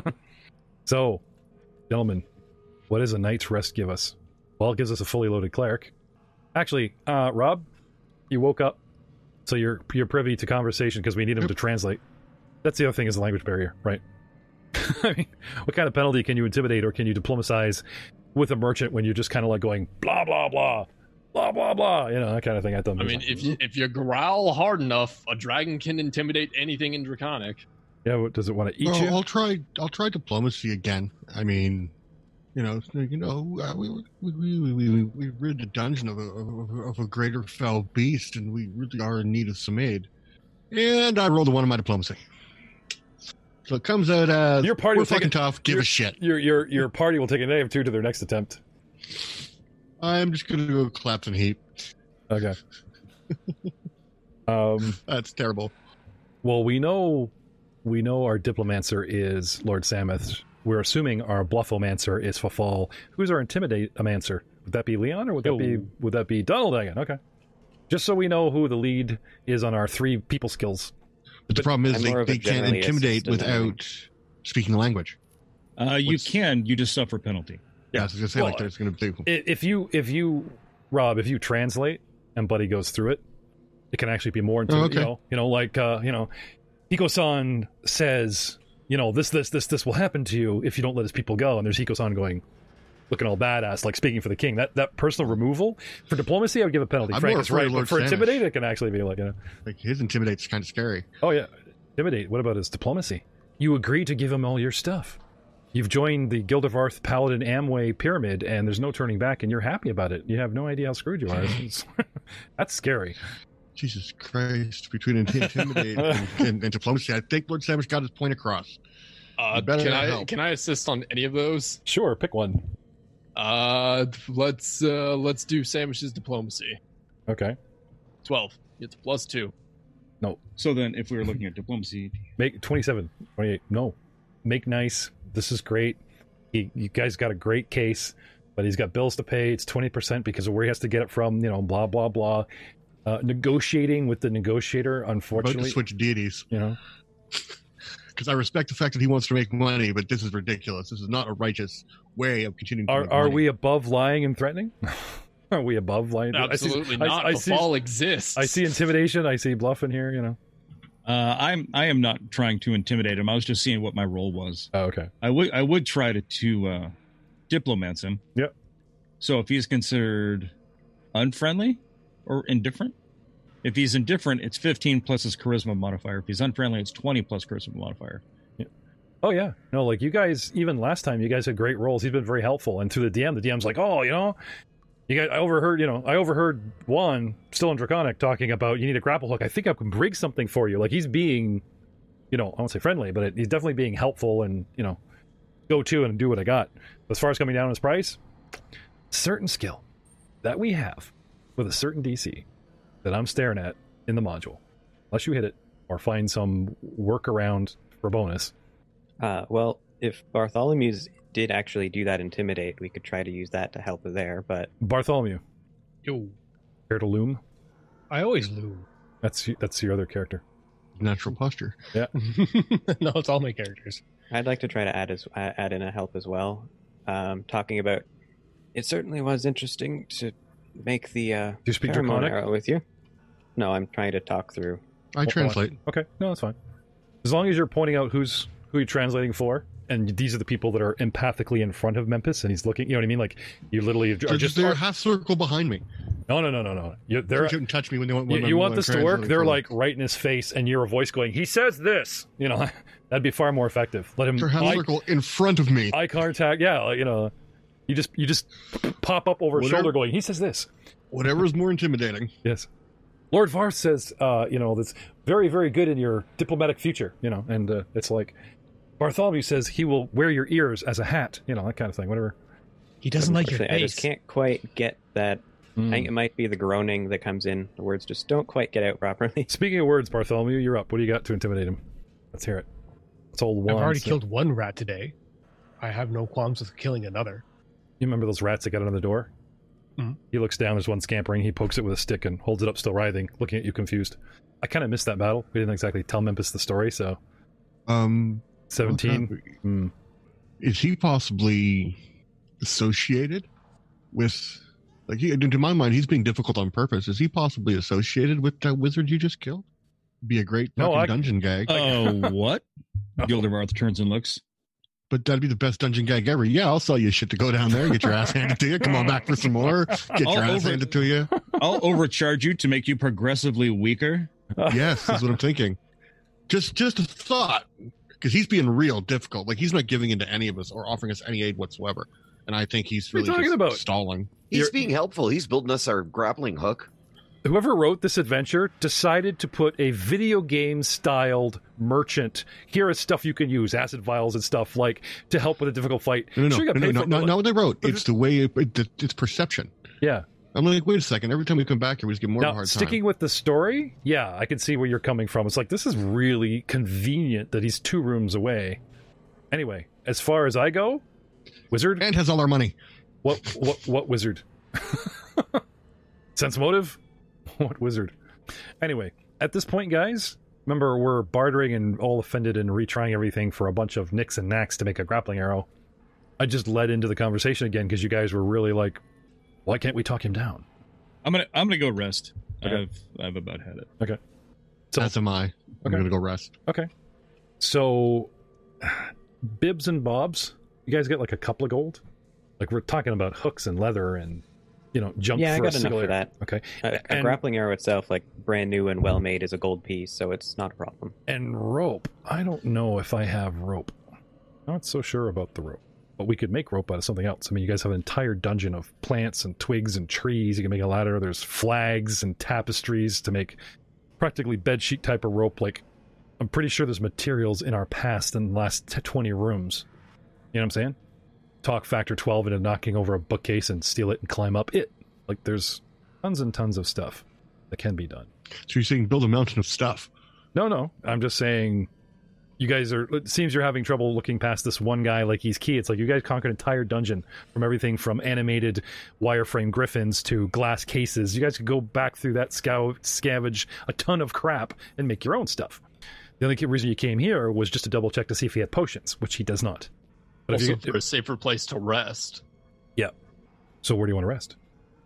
So, gentlemen, what does a night's rest give us? Well, it gives us a fully loaded cleric. Actually, uh, Rob, you woke up, so you're you're privy to conversation because we need him Yep. to translate. That's the other thing is the language barrier, right? I mean, what kind of penalty can you intimidate or can you diplomatize with a merchant when you're just kind of like going blah blah blah, blah blah blah, you know, that kind of thing at them. I mean, if you, if you growl hard enough, a dragon can intimidate anything in Draconic. yeah, what, does it want to eat Well, you? I'll try. I'll try diplomacy again. I mean, you know, you know, uh, we we we we, we, we rid the dungeon of a of, of a greater fell beast, and we really are in need of some aid. And I rolled a one on my diplomacy, so it comes out as Your party we're will take fucking it- tough. Give your- a shit. Your your your party will take a negative two to their next attempt. I'm just gonna go collapse and heap. Okay. um. That's terrible. Well, we know we know our diplomancer is Lord Samuth. We're assuming our bluffomancer is Fafal. Who's our intimidate-omancer? Would that be Leon, or would that be Oh. would that be Donald again? Okay. Just so we know who the lead is on our three people skills. But the problem is I'm they, more of a they can't generally intimidate assistant than without speaking the language. Uh, you What's- can. You just suffer penalty. Yeah, I was gonna say Well, like there's gonna be. I- If you if you Rob, if you translate and Buddy goes through it, it can actually be more intimidating. okay. You know, you know, like uh, you know, Hiko-san says, you know, this this this this will happen to you if you don't let his people go, and there's Hiko-san going, looking all badass, like speaking for the king. That that personal removal for diplomacy, I would give a penalty. I'm Frank more is afraid right, of but Lord for Sanish. intimidate, it can actually be like, you know, Like his intimidate's kind of scary. oh yeah, intimidate. What about his diplomacy? You agree to give him all your stuff. You've joined the Guild of Arth Paladin Amway pyramid, and there's no turning back, and you're happy about it. You have no idea how screwed you are. It's- That's scary. Jesus Christ! Between intimidate and, and, and diplomacy, I think Lord Samish got his point across. Uh, You better can I help. can I assist on any of those? Sure, pick one. Uh, let's uh let's do Samish's diplomacy. Okay. Twelve. It's plus two. So then, if we were looking at diplomacy, Make twenty-seven, twenty-eight. No. Make nice. This is great. He, you guys got a great case, but he's got bills to pay. It's twenty percent because of where he has to get it from, you know, blah, blah, blah. Uh, negotiating with the negotiator, I'm about to unfortunately, switch deities you know. because I respect the fact that he wants to make money, but this is ridiculous. This is not a righteous way of continuing. To Are make are money. we above lying and threatening? Are we above lion? Absolutely I see, not. I, I the see, fall exists. I see intimidation. I see bluff in here. You know. Uh, I'm I am not trying to intimidate him. I was just seeing what my role was. Oh, okay. I would I would try to to uh, diplomance him. Yep. So if he's considered unfriendly or indifferent, if he's indifferent, it's fifteen plus his charisma modifier. If he's unfriendly, it's twenty plus charisma modifier. Oh yeah, no, like you guys. Even last time, you guys had great roles. He's been very helpful, and through the D M, the D M's like, oh, you know. You guys, I overheard, you know, I overheard Juan, still in Draconic, talking about you need a grapple hook. I think I can bring something for you. Like, he's being, you know, I won't say friendly, but it, he's definitely being helpful and, you know, go to and do what I got. As far as coming down in his price, certain skill that we have with a certain D C that I'm staring at in the module, unless you hit it or find some workaround for bonus. Uh, well, if Bartholomew's did actually do that intimidate, we could try to use that to help there, but Bartholomew, Yo, care to loom? I always loom. That's that's your other character. Natural posture. Yeah. No, it's all my characters. I'd like to try to add as add in a help as well. Um, talking about, it certainly was interesting to make the uh, Do you speak pheromone Draconic? arrow with you. No, I'm trying to talk through. I translate. Okay, no, that's fine. As long as you're pointing out who's who you're translating for, and these are the people that are empathically in front of Memphis, and he's looking. You know what I mean? Like you literally are Just, just. they're are- half circle behind me. no, no, no, no, no. You, They they're. shouldn't touch me when they want. You, when you I'm- want when this I'm to work? translating They're for like right in his face, and your voice going, "He says this." You know, that'd be far more effective. Let him them. They're half eye, circle in front of me. eye contact. Yeah, like, you know, you just you just pop up over his Whatever. shoulder, going, "He says this." Whatever is more intimidating. Yes. Lord Varth says, uh, you know, that's very, very good in your diplomatic future, you know, and uh, it's like Bartholomew says he will wear your ears as a hat, you know, that kind of thing, whatever. He doesn't like your Unfortunately, I face. just can't quite get that. Mm. I think it might be the groaning that comes in. The words just don't quite get out properly. Speaking of words, Bartholomew, you're up. What do you got to intimidate him? Let's hear it. It's old I've one. already killed one rat today. I have no qualms with killing another. You remember those rats that got under the door? Mhm. He looks down, there's one scampering, he pokes it with a stick and holds it up, still writhing, looking at you confused. I kind of missed that battle. We didn't exactly tell Memphis the story, so Um, seventeen. Hmm. is he possibly associated with? Like, he, to my mind, he's being difficult on purpose. Is he possibly associated with that wizard you just killed? Be a great No, fucking I- dungeon gag. Oh, what? Gildevarth turns and looks. But that'd be the best dungeon gag ever. Yeah, I'll sell you shit to go down there, get your ass handed to you. Come on back for some more. Get your All ass over- handed to you. I'll overcharge you to make you progressively weaker. Yes, that's what I'm thinking. Just, just a thought, because he's being real difficult. Like, he's not giving in to any of us or offering us any aid whatsoever. And I think he's What are you really talking just about? stalling. He's You're- being helpful. He's building us our grappling hook. Whoever wrote this adventure decided to put a video game styled merchant. Here is stuff you can use, acid vials and stuff like to help with a difficult fight. No, no, Sure, you no, got no, paid no, for it, no, but- not what they wrote. but It's the way it, it, it's perception. Yeah. I'm like, wait a second. Every time we come back here, we just get more of a Now, hard sticking time. with the story, yeah, I can see where you're coming from. It's like this is really convenient that he's two rooms away. Anyway, as far as I go, wizard. And has all our money. What what what wizard? Sense motive? What wizard? Anyway, at this point, guys, remember we're bartering and all offended and retrying everything for a bunch of nicks and knacks to make a grappling arrow. I just led into the conversation again because you guys were really like, why can't we talk him down? I'm gonna I'm gonna go rest. Okay. I've I've about had it. So- As am I. I'm Okay. going to go rest. Okay. So, bibs and bobs, you guys get like a couple of gold? Like we're talking about hooks and leather and, you know, jump Yeah, I for got a enough single for arrow. that. Okay. A, a And- grappling arrow itself, like brand new and well made, is a gold piece, so it's not a problem. And rope. I don't know if I have rope. Not so sure about the rope. But we could make rope out of something else. I mean, you guys have an entire dungeon of plants and twigs and trees. You can make a ladder. There's flags and tapestries to make practically bedsheet type of rope. Like, I'm pretty sure there's materials in our past in the last twenty rooms. You know what I'm saying? Talk factor twelve into knocking over a bookcase and steal it and climb up it. Like, there's tons and tons of stuff that can be done. So you're saying build a mountain of stuff. No, no. I'm just saying you guys are, it seems you're having trouble looking past this one guy like he's key. It's like you guys conquered an entire dungeon from everything from animated wireframe griffins to glass cases. You guys could go back through that, scow, scavenge a ton of crap and make your own stuff. The only reason you came here was just to double check to see if he had potions, which he does not. But Also if you, for a safer place to rest. yeah. So where do you want to rest?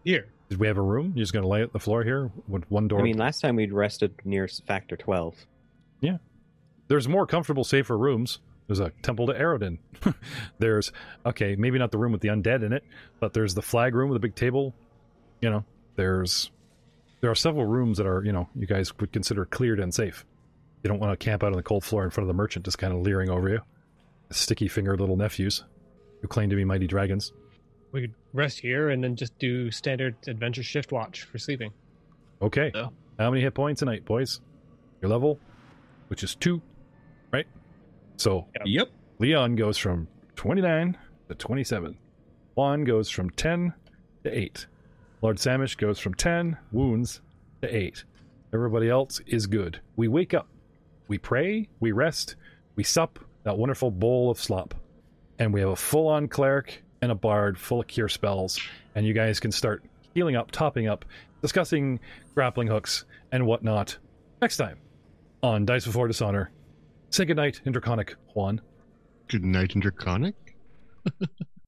here. Did we have a room? You're just going to lay it the floor here with one door? I mean, last time we'd rested near factor twelve. There's more comfortable, safer rooms. There's a temple to Aerodin. There's, okay, maybe not the room with the undead in it, but there's the flag room with a big table. You know, there's, there are several rooms that are, you know, you guys would consider cleared and safe. You don't want to camp out on the cold floor in front of the merchant just kind of leering over you. Sticky-fingered little nephews who claim to be mighty dragons. We could rest here and then just do standard adventure shift watch for sleeping. Okay. Yeah. How many hit points tonight, boys? Your level, which is two, right? So Yep. Leon goes from twenty-nine to twenty-seven. Juan goes from ten to eight. Lord Samish goes from ten wounds to eight. Everybody else is good. We wake up. We pray. We rest. We sup that wonderful bowl of slop. And we have a full-on cleric and a bard full of cure spells. And you guys can start healing up, topping up, discussing grappling hooks and whatnot next time on Dice Before Dishonor. Say goodnight, Interconic Juan. Good night, and Draconic.